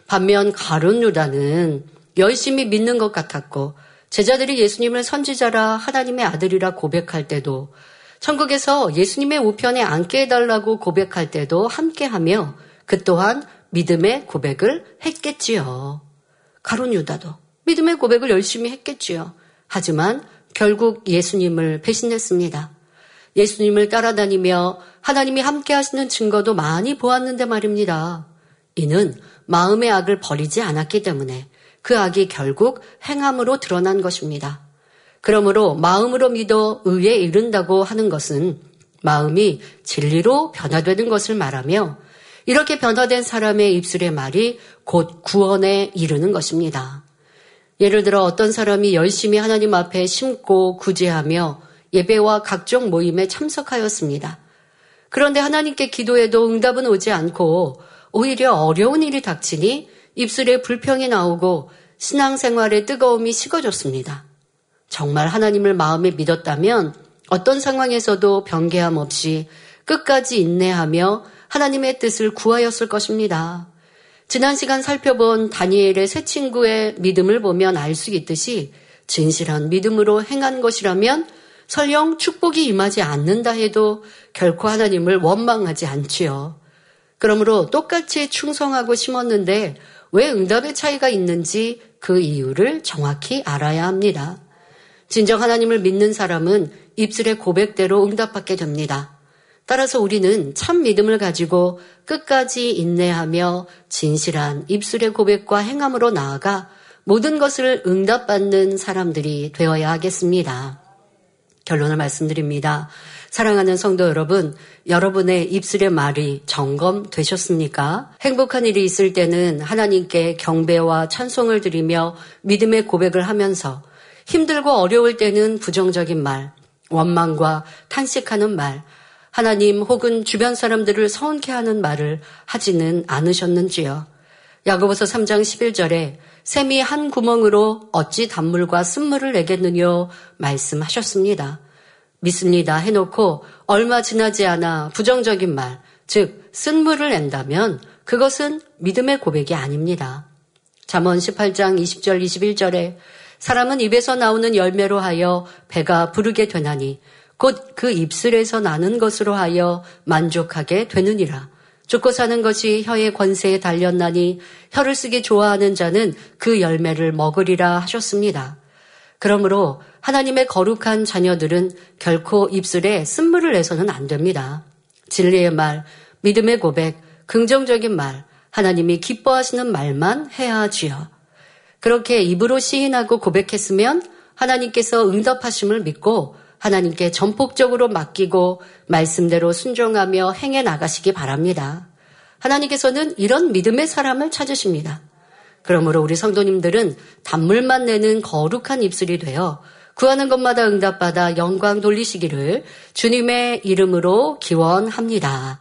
반면 가룟 유다는 열심히 믿는 것 같았고 제자들이 예수님을 선지자라 하나님의 아들이라 고백할 때도 천국에서 예수님의 우편에 앉게 해달라고 고백할 때도 함께하며 그 또한 믿음의 고백을 했겠지요. 가룟 유다도 믿음의 고백을 열심히 했겠지요. 하지만 결국 예수님을 배신했습니다. 예수님을 따라다니며 하나님이 함께 하시는 증거도 많이 보았는데 말입니다. 이는 마음의 악을 버리지 않았기 때문에 그 악이 결국 행함으로 드러난 것입니다. 그러므로 마음으로 믿어 의에 이른다고 하는 것은 마음이 진리로 변화되는 것을 말하며 이렇게 변화된 사람의 입술의 말이 곧 구원에 이르는 것입니다. 예를 들어 어떤 사람이 열심히 하나님 앞에 심고 구제하며 예배와 각종 모임에 참석하였습니다. 그런데 하나님께 기도해도 응답은 오지 않고 오히려 어려운 일이 닥치니 입술에 불평이 나오고 신앙생활의 뜨거움이 식어졌습니다. 정말 하나님을 마음에 믿었다면 어떤 상황에서도 변개함 없이 끝까지 인내하며 하나님의 뜻을 구하였을 것입니다. 지난 시간 살펴본 다니엘의 세 친구의 믿음을 보면 알 수 있듯이 진실한 믿음으로 행한 것이라면 설령 축복이 임하지 않는다 해도 결코 하나님을 원망하지 않지요. 그러므로 똑같이 충성하고 심었는데 왜 응답의 차이가 있는지 그 이유를 정확히 알아야 합니다. 진정 하나님을 믿는 사람은 입술의 고백대로 응답받게 됩니다. 따라서 우리는 참 믿음을 가지고 끝까지 인내하며 진실한 입술의 고백과 행함으로 나아가 모든 것을 응답받는 사람들이 되어야 하겠습니다. 결론을 말씀드립니다. 사랑하는 성도 여러분, 여러분의 입술의 말이 점검되셨습니까? 행복한 일이 있을 때는 하나님께 경배와 찬송을 드리며 믿음의 고백을 하면서 힘들고 어려울 때는 부정적인 말, 원망과 탄식하는 말, 하나님 혹은 주변 사람들을 서운케 하는 말을 하지는 않으셨는지요? 야고보서 3장 11절에 샘이 한 구멍으로 어찌 단물과 쓴물을 내겠느냐 말씀하셨습니다. 믿습니다 해놓고 얼마 지나지 않아 부정적인 말, 즉 쓴물을 낸다면 그것은 믿음의 고백이 아닙니다. 잠언 18장 20절 21절에 사람은 입에서 나오는 열매로 하여 배가 부르게 되나니 곧 그 입술에서 나는 것으로 하여 만족하게 되느니라. 죽고 사는 것이 혀의 권세에 달렸나니 혀를 쓰기 좋아하는 자는 그 열매를 먹으리라 하셨습니다. 그러므로 하나님의 거룩한 자녀들은 결코 입술에 쓴물을 내서는 안 됩니다. 진리의 말, 믿음의 고백, 긍정적인 말, 하나님이 기뻐하시는 말만 해야 하지요. 그렇게 입으로 시인하고 고백했으면 하나님께서 응답하심을 믿고 하나님께 전폭적으로 맡기고 말씀대로 순종하며 행해 나가시기 바랍니다. 하나님께서는 이런 믿음의 사람을 찾으십니다. 그러므로 우리 성도님들은 단물만 내는 거룩한 입술이 되어 구하는 것마다 응답받아 영광 돌리시기를 주님의 이름으로 기원합니다.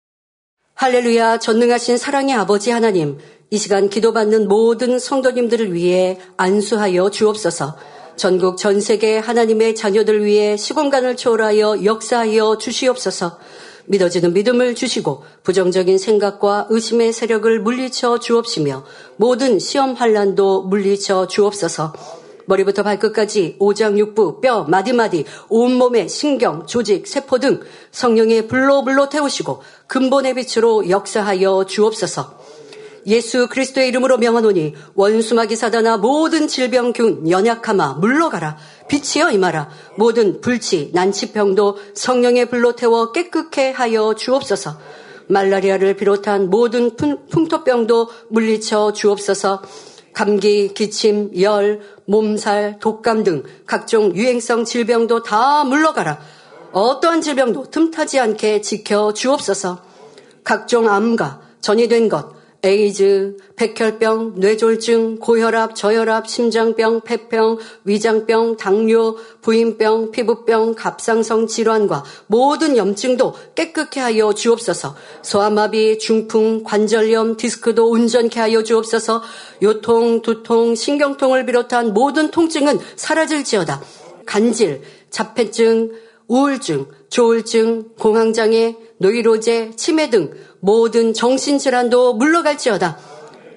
할렐루야. 전능하신 사랑의 아버지 하나님, 이 시간 기도받는 모든 성도님들을 위해 안수하여 주옵소서. 전국 전 세계 하나님의 자녀들 위해 시공간을 초월하여 역사하여 주시옵소서. 믿어지는 믿음을 주시고 부정적인 생각과 의심의 세력을 물리쳐 주옵시며 모든 시험 환난도 물리쳐 주옵소서. 머리부터 발끝까지 오장육부, 뼈, 마디마디, 온몸의 신경, 조직, 세포 등 성령의 불로 태우시고 근본의 빛으로 역사하여 주옵소서. 예수 그리스도의 이름으로 명하노니 원수마귀 사단아 모든 질병균 연약함아 물러가라. 빛이여 임하라. 모든 불치 난치병도 성령의 불로 태워 깨끗게 하여 주옵소서. 말라리아를 비롯한 모든 풍토병도 물리쳐 주옵소서. 감기, 기침, 열, 몸살, 독감 등 각종 유행성 질병도 다 물러가라. 어떠한 질병도 틈타지 않게 지켜 주옵소서. 각종 암과 전이된 것, 에이즈, 백혈병, 뇌졸중, 고혈압, 저혈압, 심장병, 폐병, 위장병, 당뇨, 부인병, 피부병, 갑상선 질환과 모든 염증도 깨끗게 하여 주옵소서. 소아마비, 중풍, 관절염, 디스크도 온전케 하여 주옵소서. 요통, 두통, 신경통을 비롯한 모든 통증은 사라질지어다. 간질, 자폐증, 우울증, 조울증, 공황장애, 노이로제, 치매 등 모든 정신질환도 물러갈지어다.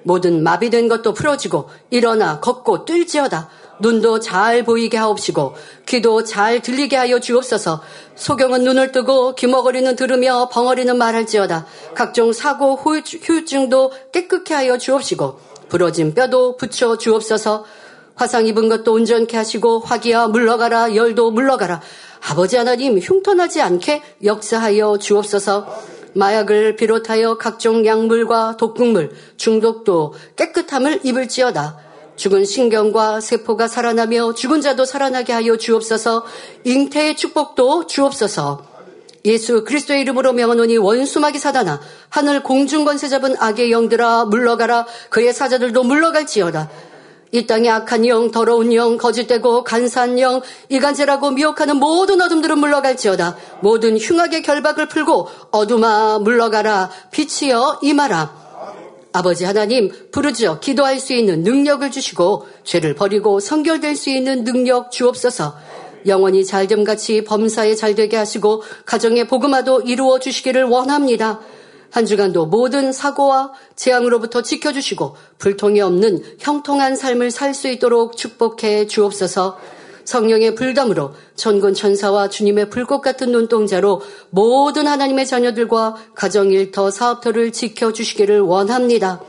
모든 마비된 것도 풀어지고 일어나 걷고 뛸지어다. 눈도 잘 보이게 하옵시고 귀도 잘 들리게 하여 주옵소서. 소경은 눈을 뜨고 귀머거리는 들으며 벙어리는 말할지어다. 각종 사고 후유증도 깨끗게 하여 주옵시고 부러진 뼈도 붙여 주옵소서. 화상 입은 것도 온전케 하시고 화기야 물러가라. 열도 물러가라. 아버지 하나님 흉터나지 않게 역사하여 주옵소서. 마약을 비롯하여 각종 약물과 독극물, 중독도 깨끗함을 입을지어다. 죽은 신경과 세포가 살아나며 죽은 자도 살아나게 하여 주옵소서. 잉태의 축복도 주옵소서. 예수 그리스도의 이름으로 명하노니 원수마귀 사단아, 하늘 공중 권세 잡은 악의 영들아 물러가라. 그의 사자들도 물러갈지어다. 이 땅의 악한 영, 더러운 영, 거짓되고 간사한 영, 이간질하고 미혹하는 모든 어둠들은 물러갈지어다. 모든 흉악의 결박을 풀고 어둠아 물러가라. 빛이여 임하라. 아버지 하나님 부르짖어 기도할 수 있는 능력을 주시고 죄를 버리고 성결될 수 있는 능력 주옵소서. 영원히 잘됨같이 범사에 잘되게 하시고 가정의 복음화도 이루어 주시기를 원합니다. 한 주간도 모든 사고와 재앙으로부터 지켜주시고 불통이 없는 형통한 삶을 살 수 있도록 축복해 주옵소서. 성령의 불담으로 천군 천사와 주님의 불꽃 같은 눈동자로 모든 하나님의 자녀들과 가정일터 사업터를 지켜주시기를 원합니다.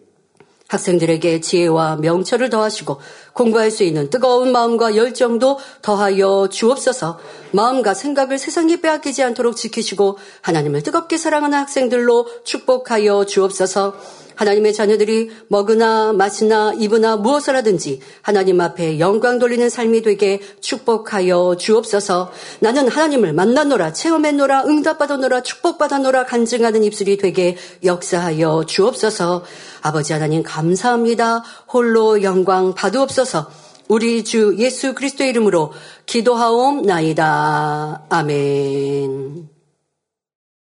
학생들에게 지혜와 명철을 더하시고 공부할 수 있는 뜨거운 마음과 열정도 더하여 주옵소서. 마음과 생각을 세상에 빼앗기지 않도록 지키시고 하나님을 뜨겁게 사랑하는 학생들로 축복하여 주옵소서. 하나님의 자녀들이 먹으나 마시나 입으나 무엇을 하든지 하나님 앞에 영광 돌리는 삶이 되게 축복하여 주옵소서. 나는 하나님을 만나노라, 체험했노라, 응답받아노라, 축복받아노라 간증하는 입술이 되게 역사하여 주옵소서. 아버지 하나님 감사합니다. 홀로 영광 받으옵소서. 우리 주 예수 그리스도의 이름으로 기도하옵나이다. 아멘.